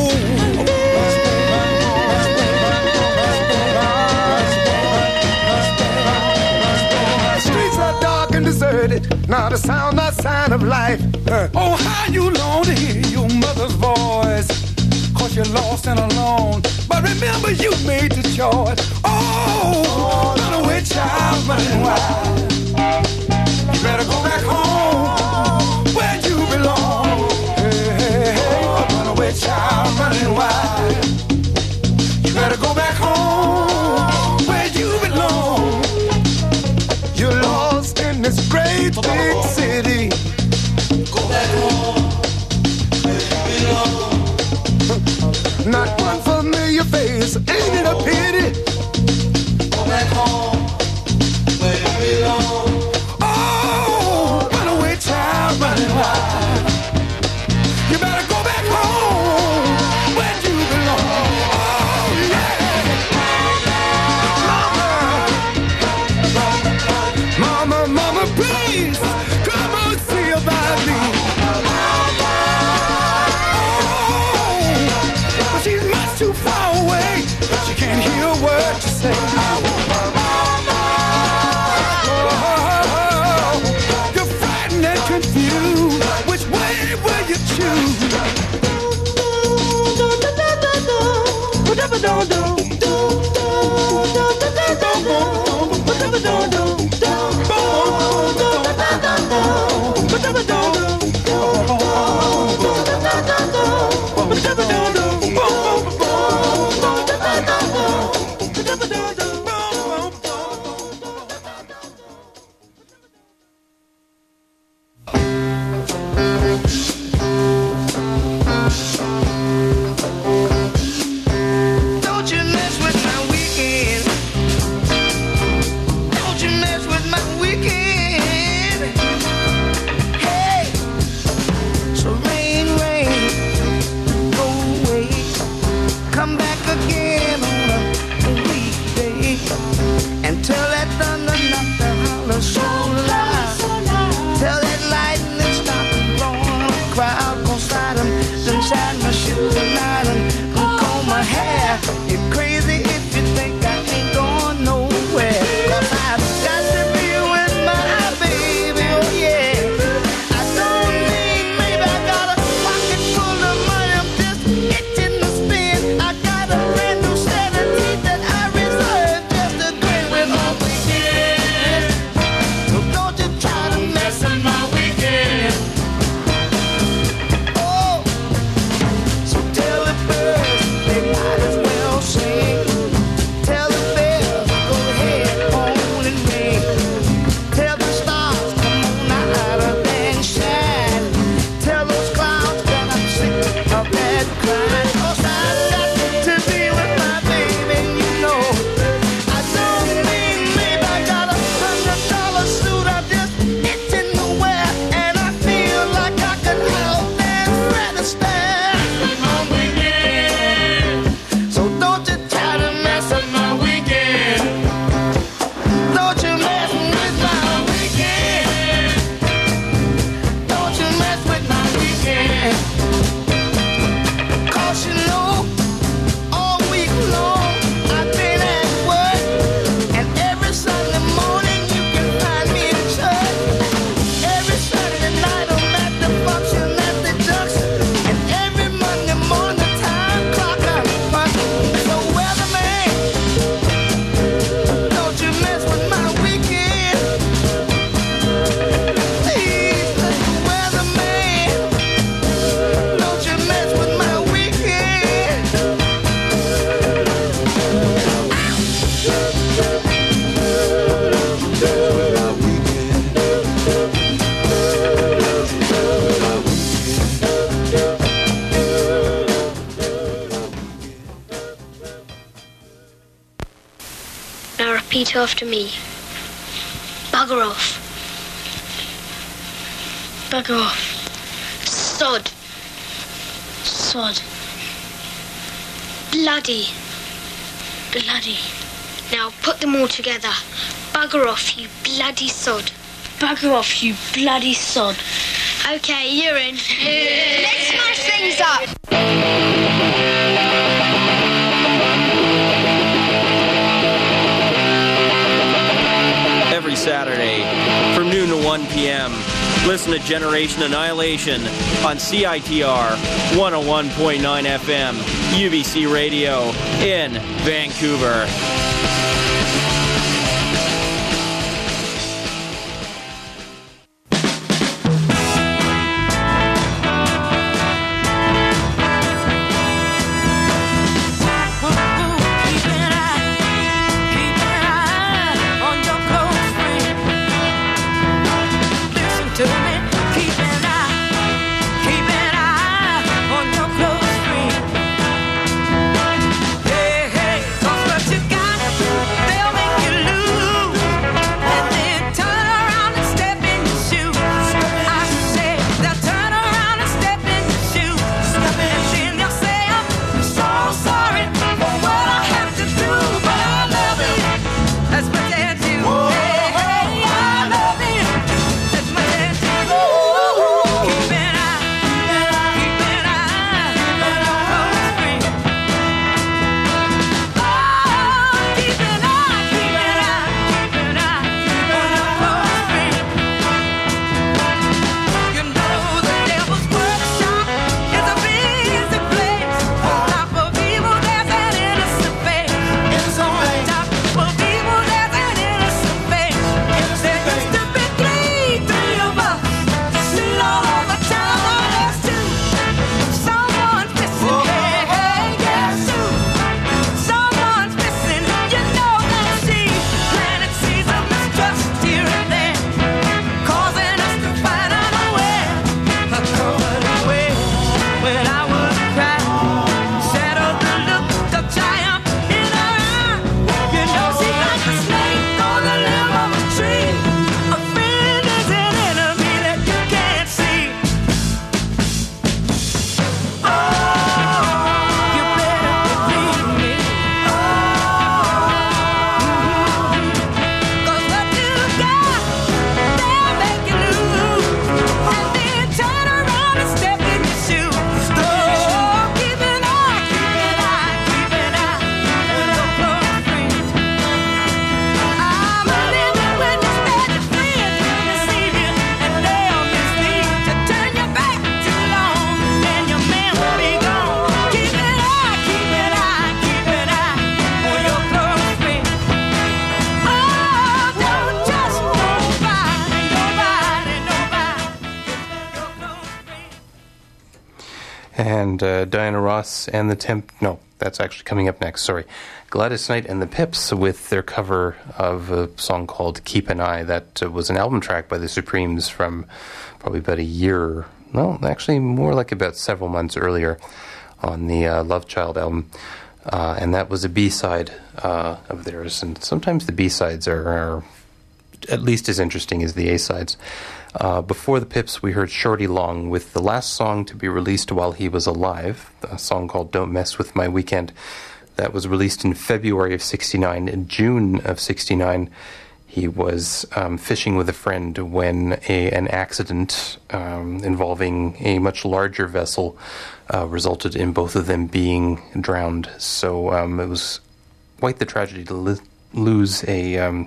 The streets are dark and deserted, not a sound, not sign of life. Oh, how you long to hear your mother's voice, 'cause you're lost and alone. But remember, you made the choice. Oh, run away, child, running wild. You better go back home, where you belong. Hey, hey, hey, run away, child, running wild. You better go back home, where you belong. You're lost in this great big city. Go back home, where you belong. Not one familiar face, ain't it a pity? Go back home, where you belong. Oh, run away, child, running wild. Repeat after me. Bugger off. Bugger off. Sod. Sod. Bloody. Bloody. Now put them all together. Bugger off, you bloody sod. Bugger off, you bloody sod. Okay, you're in. Let's smash things up. Every Saturday from noon to one p.m. Listen to Generation Annihilation on C I T R one oh one point nine F M, U B C Radio in Vancouver. And uh, Diana Ross and the Temp... No, that's actually coming up next, sorry. Gladys Knight and the Pips with their cover of a song called Keep an Eye. That uh, was an album track by the Supremes from probably about a year... No, actually more like about several months earlier on the uh, Love Child album. Uh, and that was a B-side uh, of theirs. And sometimes the B-sides are, are at least as interesting as the A-sides. Uh, before the Pips, we heard Shorty Long with the last song to be released while he was alive, a song called Don't Mess With My Weekend. That was released in February of sixty-nine. In June of sixty-nine, he was um, fishing with a friend when a, an accident um, involving a much larger vessel uh, resulted in both of them being drowned. So um, it was quite the tragedy to li- lose a... Um,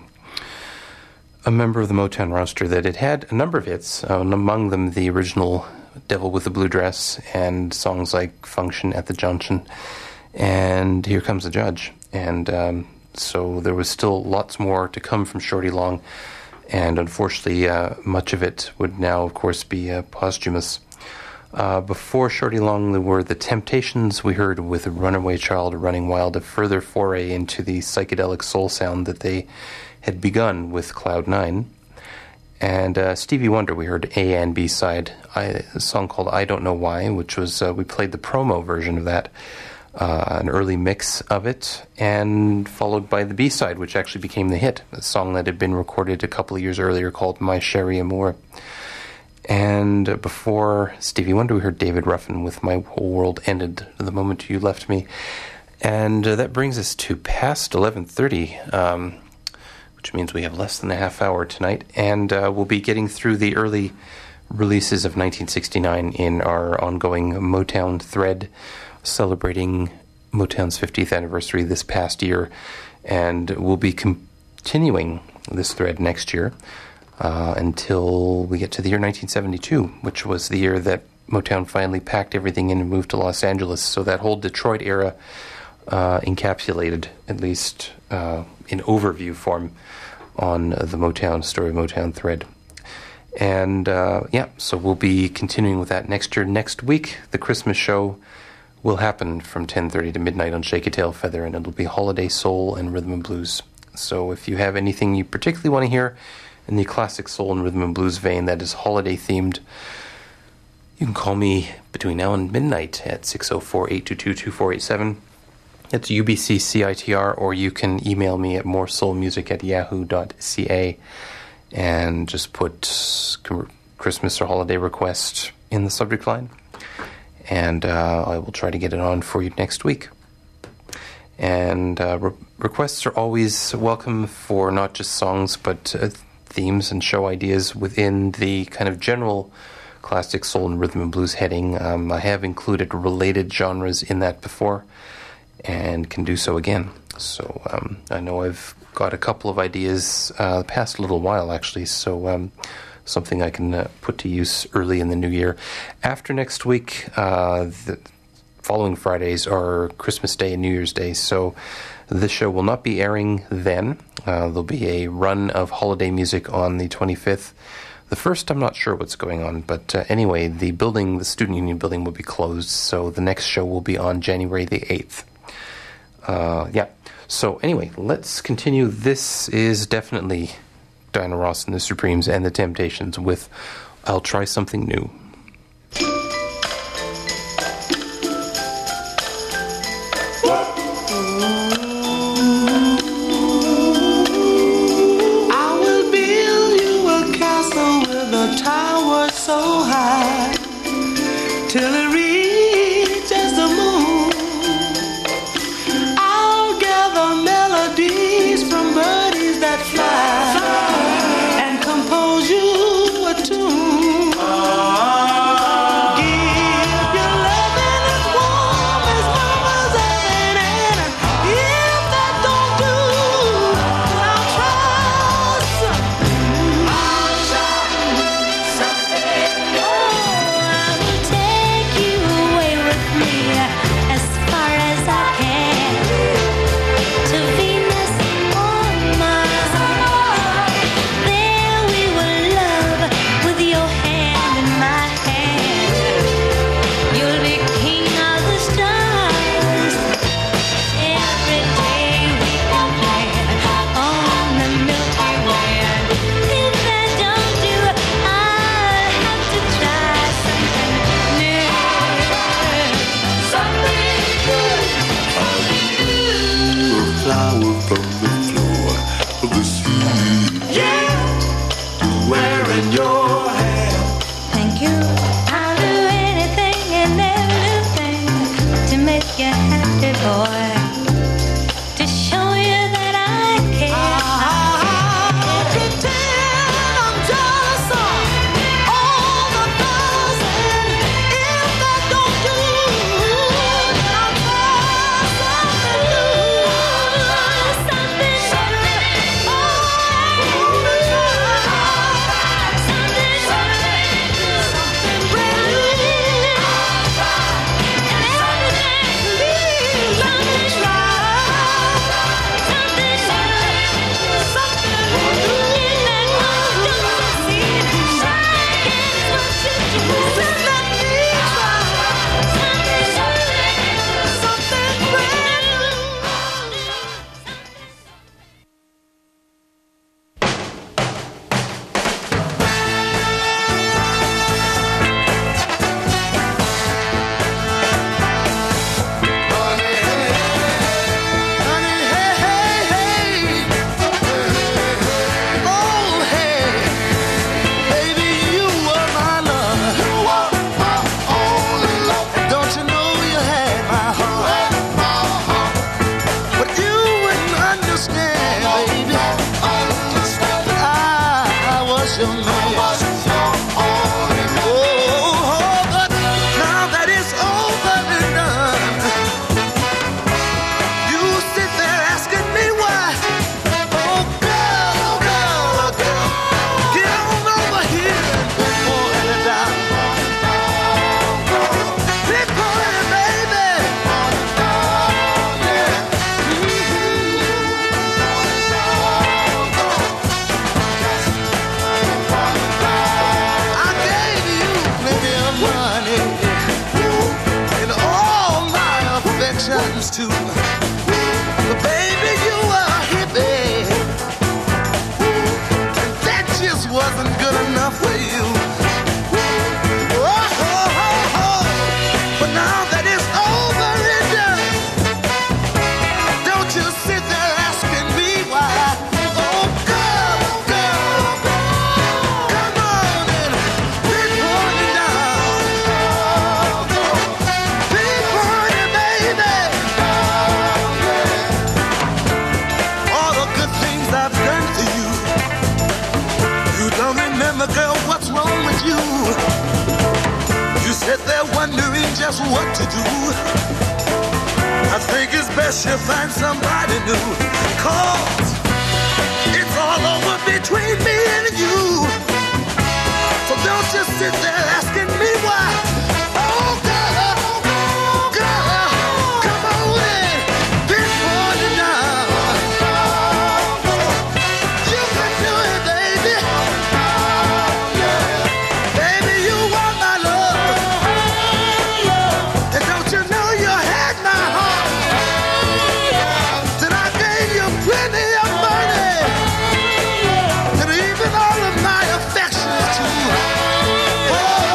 a member of the Motown roster that had had a number of hits, uh, and among them the original Devil with the Blue Dress and songs like Function at the Junction and Here Comes the Judge. And um, so there was still lots more to come from Shorty Long, and unfortunately uh, much of it would now, of course, be uh, posthumous. Uh, before Shorty Long, there were the Temptations. We heard with Runaway Child, Running Wild, a further foray into the psychedelic soul sound that they had begun with Cloud Nine. And uh, Stevie Wonder, we heard A and B side, I, a song called I Don't Know Why, which was, uh, we played the promo version of that uh, an early mix of it, and followed by the B-side, which actually became the hit, a song that had been recorded a couple of years earlier called My Sherry Amour. And before Stevie Wonder, we heard David Ruffin with My Whole World Ended the Moment You Left Me. And uh, that brings us to past eleven thirty, um, which means we have less than a half hour tonight. And uh, we'll be getting through the early releases of nineteen sixty-nine in our ongoing Motown thread, celebrating Motown's fiftieth anniversary this past year. And we'll be continuing this thread next year uh, until we get to the year nineteen seventy-two, which was the year that Motown finally packed everything in and moved to Los Angeles. So that whole Detroit era uh, encapsulated, at least uh, in overview form, on the Motown story, Motown thread. And uh, yeah, so we'll be continuing with that next year. Next week, the Christmas show will happen from ten thirty to midnight on Shake a Tail Feather, and it'll be holiday soul and rhythm and blues. So if you have anything you particularly want to hear in the classic soul and rhythm and blues vein that is holiday themed, you can call me between now and midnight at six oh four, eight two two, two four eight seven. It's U B C C I T R, or you can email me at moresoulmusic at yahoo dot c a and just put Christmas or holiday request in the subject line. And uh, I will try to get it on for you next week. And uh, re- requests are always welcome for not just songs, but uh, themes and show ideas within the kind of general classic soul and rhythm and blues heading. Um, I have included related genres in that before, and can do so again. So um, I know I've got a couple of ideas uh, the past little while, actually, so um, something I can uh, put to use early in the new year. After next week, uh, the following Fridays are Christmas Day and New Year's Day, so this show will not be airing then. Uh, there'll be a run of holiday music on the twenty-fifth. The first, I'm not sure what's going on, but uh, anyway, the building, the Student Union building, will be closed, so the next show will be on January the eighth. Uh, yeah. So anyway, let's continue. This is definitely Diana Ross and the Supremes and the Temptations with I'll Try Something New. I will build you a castle with a tower so high till it reaches the moon. I'll gather melodies from birdies that fly and compose you a tune. Give your loving as warm as mama's oven, and if that don't do, I'll try something. I'll try something. Oh, I will take you used to. But baby, you were a hippie. And that just wasn't good enough for you. Oh, oh, oh, oh. But now that it's over and done, don't you sit there asking me why. Oh, girl, girl, come on and big party down. Big party, baby. All the good things I've done for you. You don't remember, girl, what's wrong with you? You sit there wondering just what to do. I think it's best you find somebody new. Cause it's all over between me and you. So don't just sit there asking me why. Oh, girl, girl, come on in. Big party now. You can do it, baby. Baby, you want my love. And don't you know you had my heart? Then I gave you plenty of money. And even all of my affections too. Oh,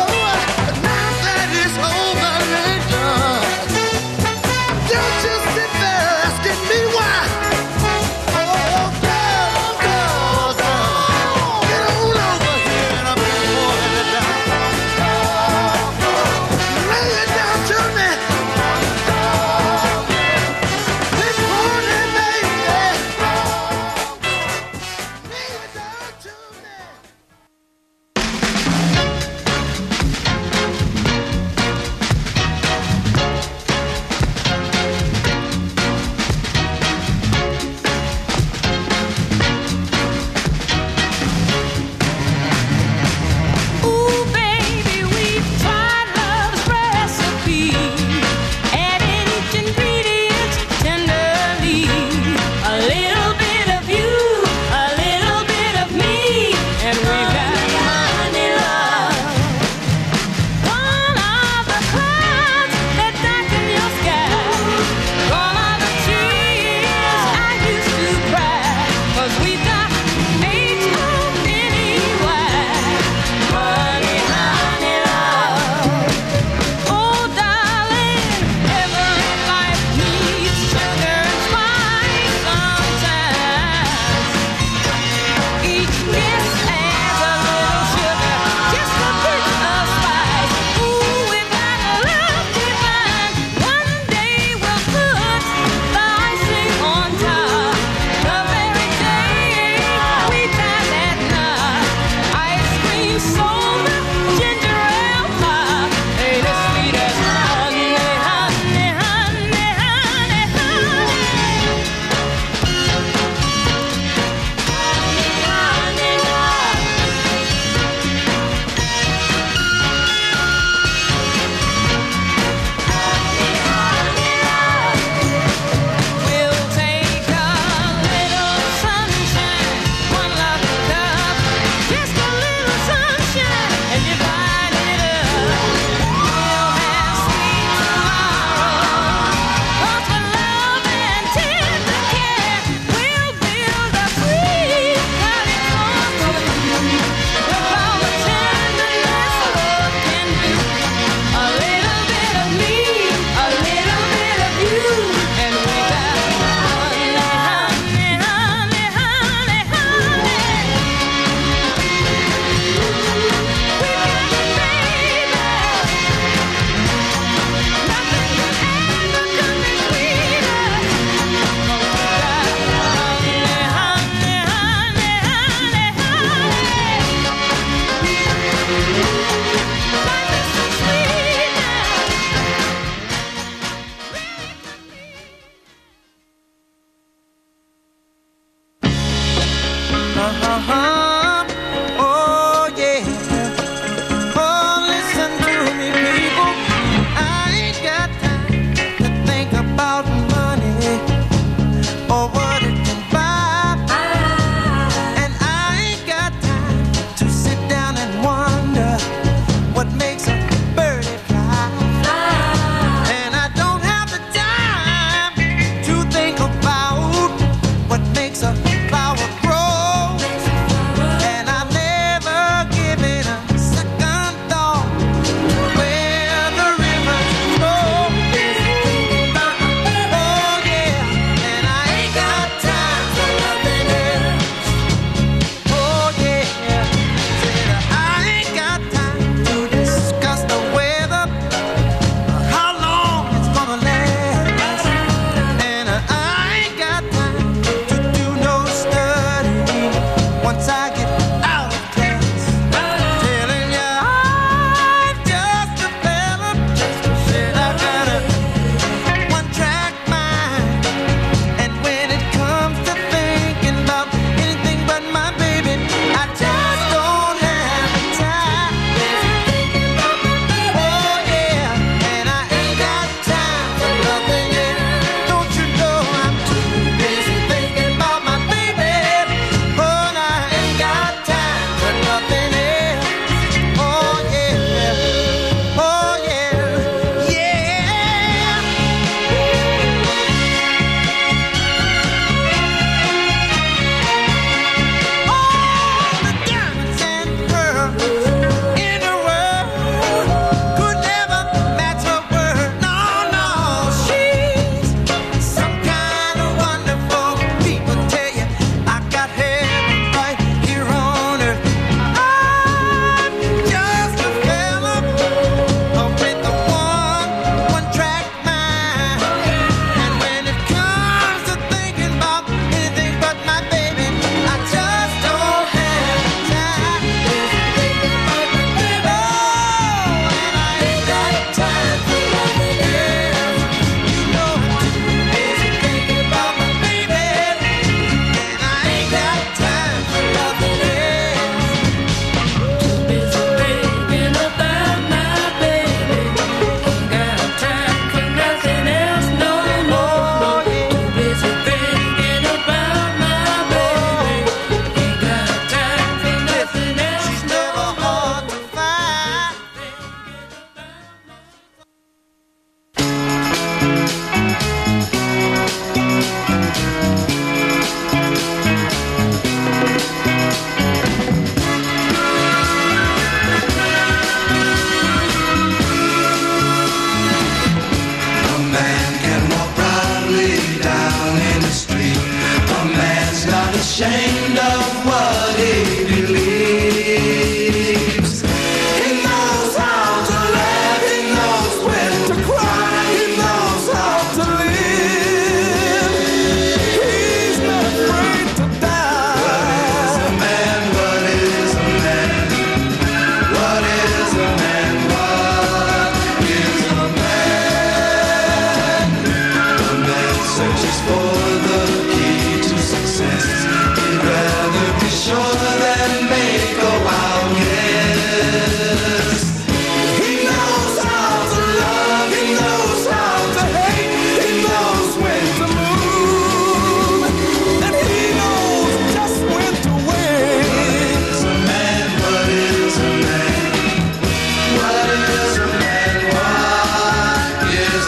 ashamed of what he believes. He knows how to laugh, he knows when to cry, he knows how to live. He's not afraid to die. What is a man? What is a man? What is a man? What is a man? A man searches for the key to success. He'd rather be sure than make a wild guess. He knows how to love, he knows how to hate, he knows when to move, and he knows just when to wait. What is a man? What is a man? What is a man? What is a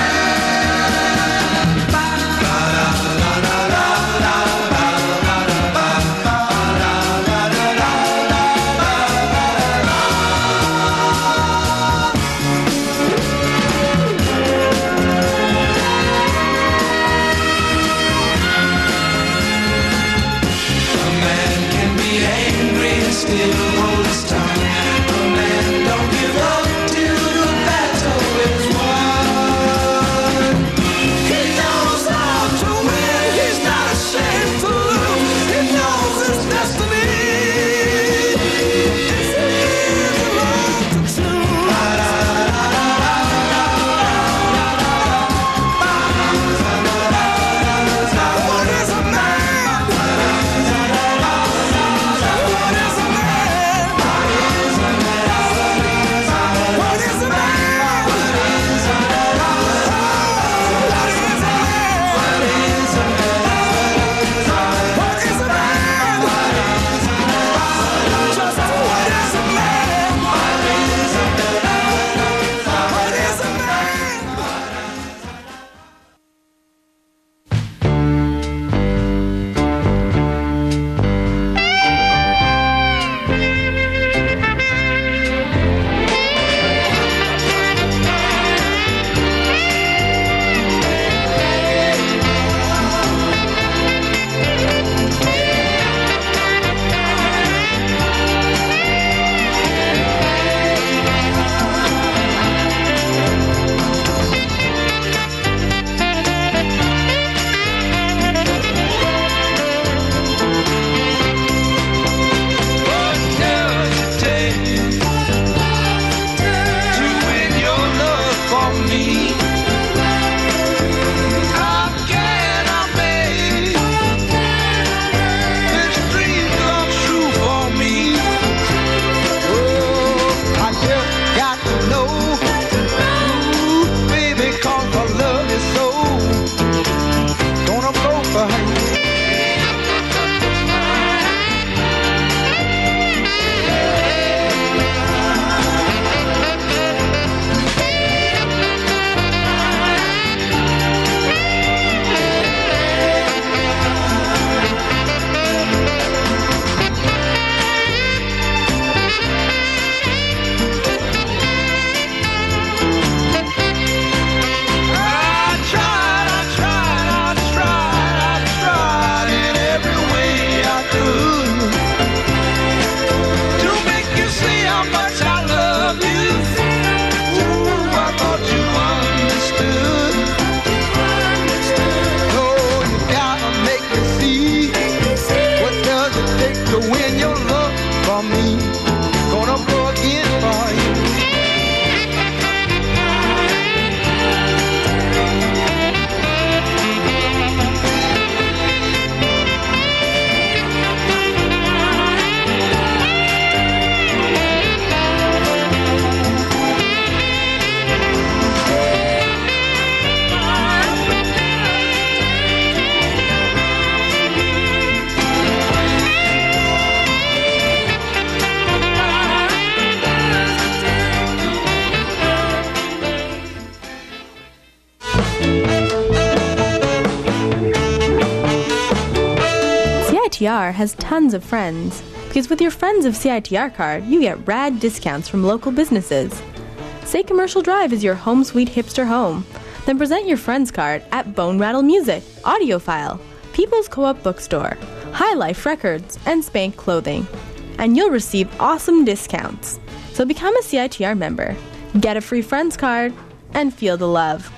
man? Ba la la la la la la ba la la ba ba la la la la la ba la la. A man can be angry and still hold his tongue. A man don't give up till the battle is won. He knows how to win, he's not ashamed to lose. He knows his destiny. It's his alone to choose. La la la la la la la la la. What is a man? What is a man? What is a man? What is a man? What is a man? What is a man? Just what is a man? What is a What does it take to win your love for me? How can I make this dream come true for me? Oh, I just got to know, ooh, baby, 'cause my love is so gonna go for her. I tried, I tried, I tried, I tried in every way I could to make you see how much I love you. Ooh, I thought you understood. Oh, you gotta make me see. What does it take to win your love for me? Gonna go again for you. C I T R has tons of friends, because with your Friends of C I T R card, you get rad discounts from local businesses. Say Commercial Drive is your home sweet hipster home. Then present your friends card at Bone Rattle Music, Audiophile, People's Co-op Bookstore, High Life Records, and Spank Clothing. And you'll receive awesome discounts. So become a C I T R member, get a free friends card, and feel the love.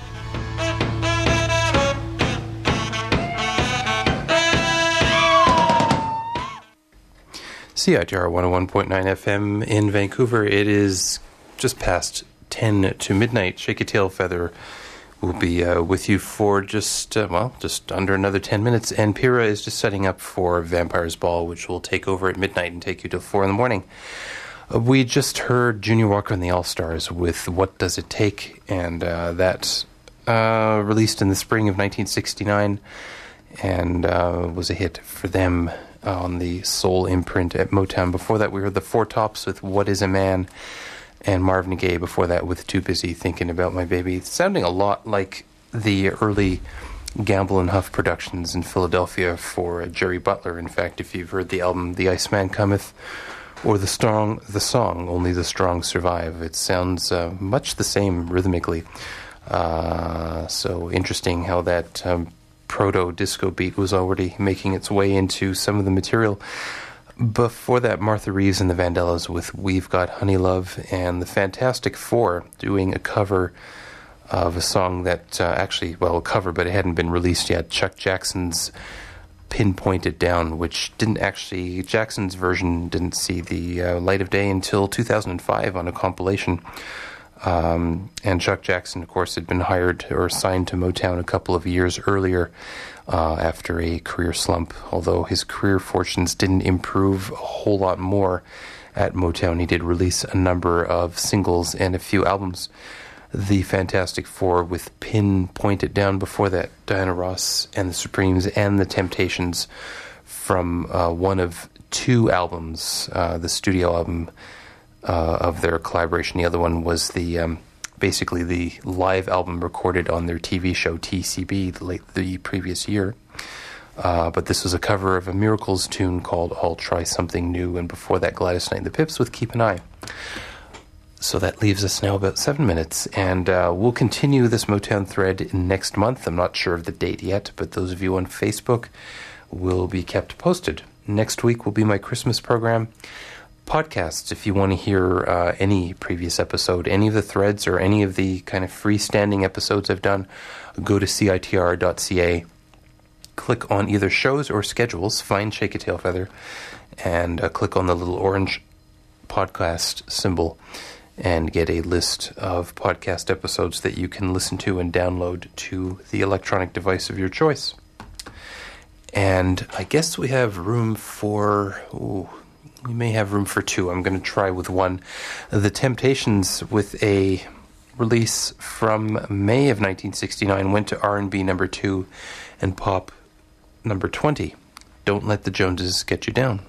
C I T R one oh one point nine F M in Vancouver. It is just past ten to midnight. Shake a Tail Feather will be uh, with you for just, uh, well, just under another ten minutes. And Pyrrha is just setting up for Vampire's Ball, which will take over at midnight and take you till four in the morning. Uh, we just heard Junior Walker and the All-Stars with What Does It Take? And uh, that uh, released in the spring of nineteen sixty-nine and uh, was a hit for them on the soul imprint at Motown. Before that, we heard the Four Tops with What Is a Man? And Marvin Gaye before that with Too Busy Thinking About My Baby. It's sounding a lot like the early Gamble and Huff productions in Philadelphia for uh, Jerry Butler. In fact, if you've heard the album The Iceman Cometh or the strong, the song Only the Strong Survive, it sounds uh, much the same rhythmically. Uh, so interesting how that um, proto-disco beat was already making its way into some of the material. Before that, Martha Reeves and the Vandellas with We've Got Honey Love, and the Fantastic Four doing a cover of a song that uh, actually, well, a cover, but it hadn't been released yet. Chuck Jackson's Pinpoint It Down, which didn't actually, Jackson's version didn't see the uh, light of day until two thousand five on a compilation. Um, and Chuck Jackson, of course, had been hired or signed to Motown a couple of years earlier uh, after a career slump. Although his career fortunes didn't improve a whole lot more at Motown, he did release a number of singles and a few albums. The Fantastic Four with Pinpoint It Down. Before that, Diana Ross and the Supremes and the Temptations from uh, one of two albums, uh, the studio album Uh, of their collaboration. The other one was the um, basically the live album recorded on their T V show T C B the, late, the previous year. Uh, but this was a cover of a Miracles tune called I'll Try Something New, and before that, Gladys Knight and the Pips with Keep an Eye. So that leaves us now about seven minutes, and uh, we'll continue this Motown thread next month. I'm not sure of the date yet, but those of you on Facebook will be kept posted. Next week will be my Christmas program. Podcasts, if you want to hear uh, any previous episode, any of the threads, or any of the kind of freestanding episodes I've done, go to C I T R dot C A, click on either shows or schedules, find Shake a Tail Feather, and uh, click on the little orange podcast symbol and get a list of podcast episodes that you can listen to and download to the electronic device of your choice. And I guess we have room for... Ooh, we may have room for two. I'm going to try with one. The Temptations, with a release from May of nineteen sixty-nine, went to R and B number two and pop number twenty. Don't Let the Joneses Get You Down.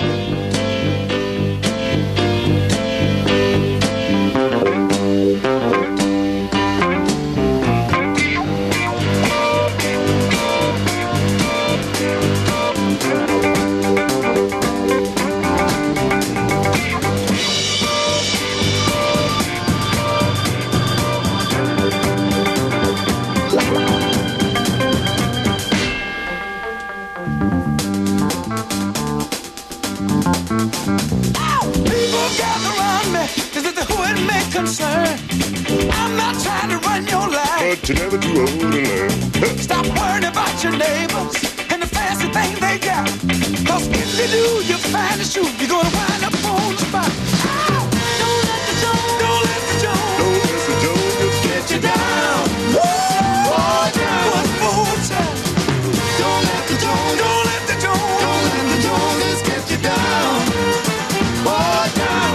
I'm not trying to run your life, but you're never too old to learn. Stop worrying about your neighbors and the fancy thing they got. Cause if you do, you find the shoe, you're gonna wind up on the spot. Ow! Don't let the Jones, don't let the Jones, don't let the Jones get you down. Oh, down. One more time. Don't let the Jones, don't let the Jones, don't let the Joneses get you down. Oh, down.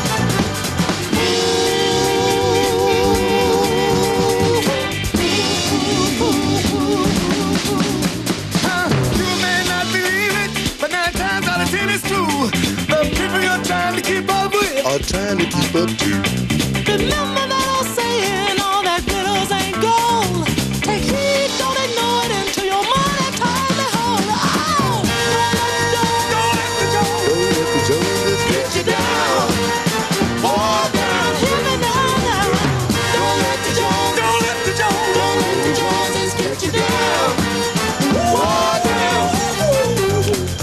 Are trying to keep up to. Remember that old saying, all that glitters ain't gold. Take heed, don't ignore it until your money ties the hole. Oh! Don't let the Jones, don't let the Jones get you down. Oh, down, hear me now, now. Don't let the Jones, don't let the Jones, don't let the Joneses get you down. Oh, down.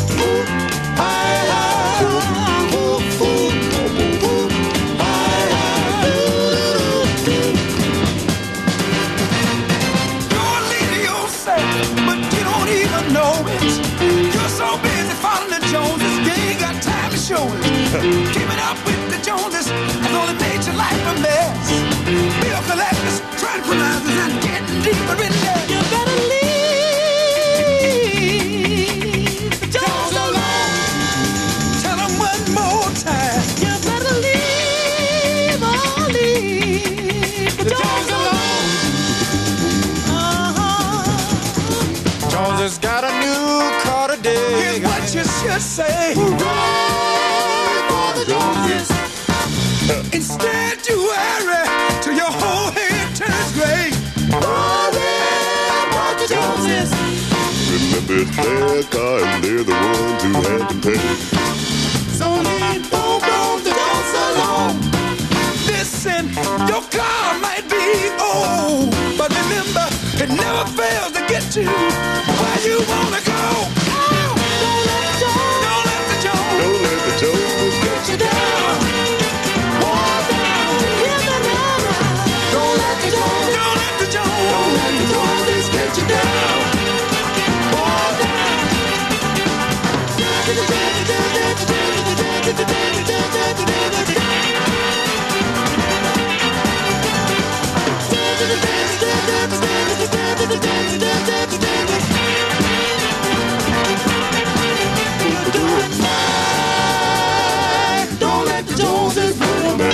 has only made your life a mess. Bill collectors, tranquilizers, and getting deeper in there. You better leave the Jones alone. Tell them one more time. You better leave, oh, leave the Jones alone. Uh-huh. Jones has got a new car today. Here's what you should say. Hooray for the Joneses. Instead you worry till your whole head turns gray. Hooray for the Joneses. Remember it's their car and they're the ones who had to pay. So leave boom boom the Jones alone. Listen, your car might be old, but remember it never fails to get you where you wanna go. Don't let the Jones, don't let the Jones, Don't let the Joneses get you down. Walk down, hear the number. Don't let the Jones, don't let the Jones, don't let the Joneses get you down. Walk down. Don't let the Joneses rule me.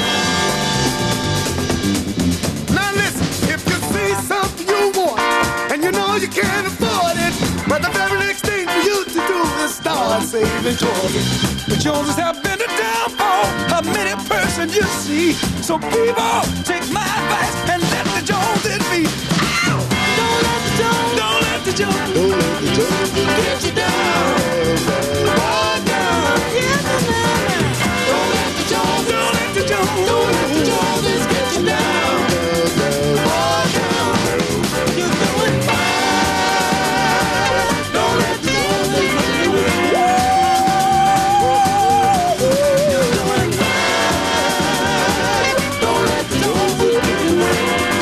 Now listen, if you see something you want and you know you can't afford it, but the very next thing for you to do is start saving choices. The Joneses have been a downfall of many person you see. So people, take my advice and let the Joneses be. Ow! Don't let the Jones, don't let the Jones, Don't let the Joneses get you down. Walk down, hear the number. Don't let the Jones, don't let the Jones, don't let the Joneses get you down. Walk down, you're doing fine. Don't let the Joneses get you down. You're doing fine. Don't let the Joneses get you down.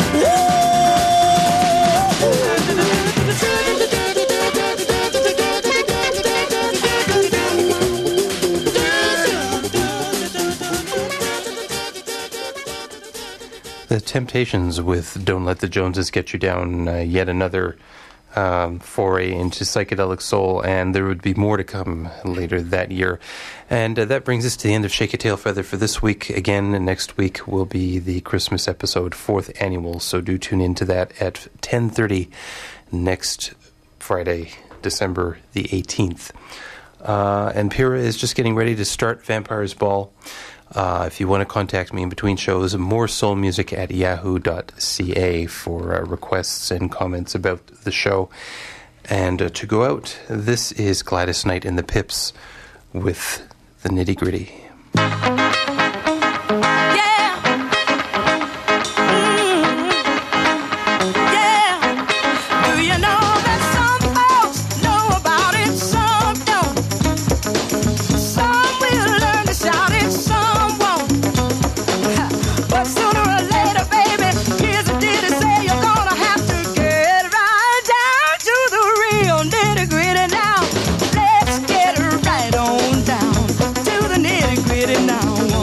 The Temptations with Don't Let the Joneses Get You Down, uh, yet another um, foray into psychedelic soul, and there would be more to come later that year. And uh, that brings us to the end of Shake a Tail Feather for this week. Again, next week will be the Christmas episode, fourth annual, so do tune into that at ten thirty next Friday, December the eighteenth. Uh, and Pyrrha is just getting ready to start Vampire's Ball. Uh, if you want to contact me in between shows, more soul music at yahoo dot c a for uh, requests and comments about the show. And uh, to go out, this is Gladys Knight and the Pips with the Nitty Gritty. Now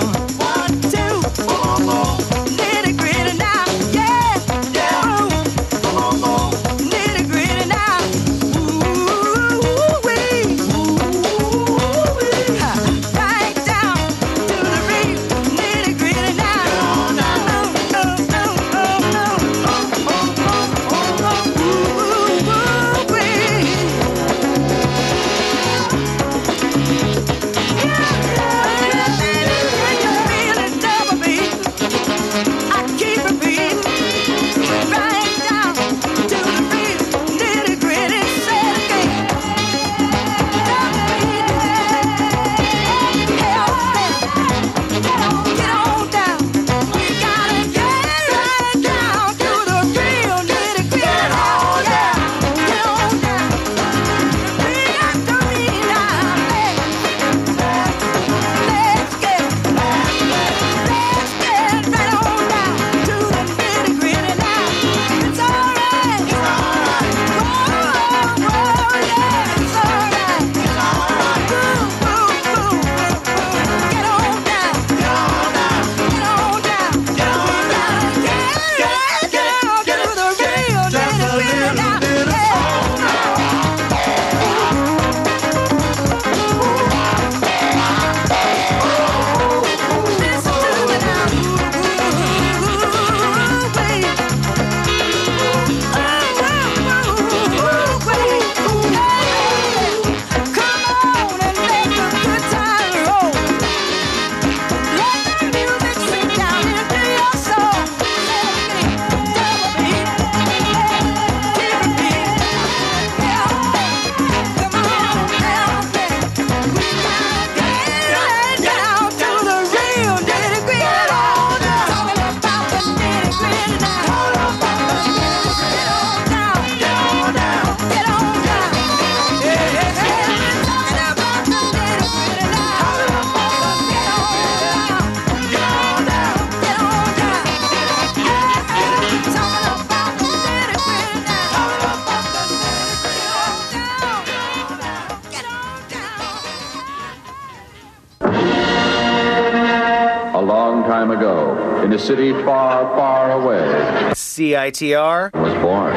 city far, far away. C I T R was born.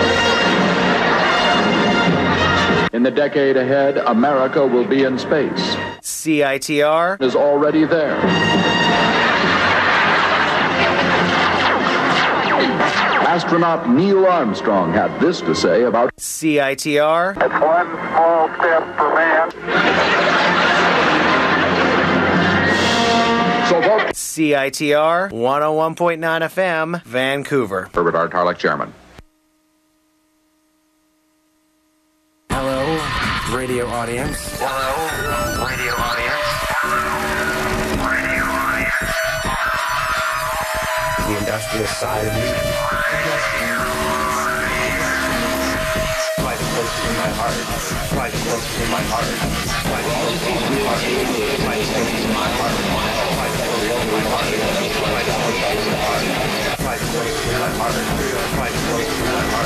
In the decade ahead, America will be in space. C I T R is already there. Astronaut Neil Armstrong had this to say about C I T R. It's one small step for man. So vote C I T R one oh one point nine F M, Vancouver. Herbert R. Tarlick, Chairman. Hello, radio audience. Hello, radio audience. Radio audience. The industrial side of music. Quite close to my heart. Quite close to my heart. Quite close to my heart. Quite close to my heart. Quite close to my heart. Quite close to my heart. Quite close to my heart. Quite close to my heart.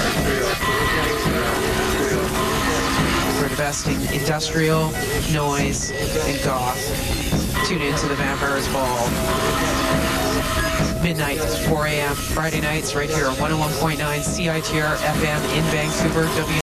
We're the best in industrial, noise, and goth. Tune in to the Vampires Ball. Midnight, four a.m. Friday nights, right here on one oh one point nine C I T R F M in Vancouver, W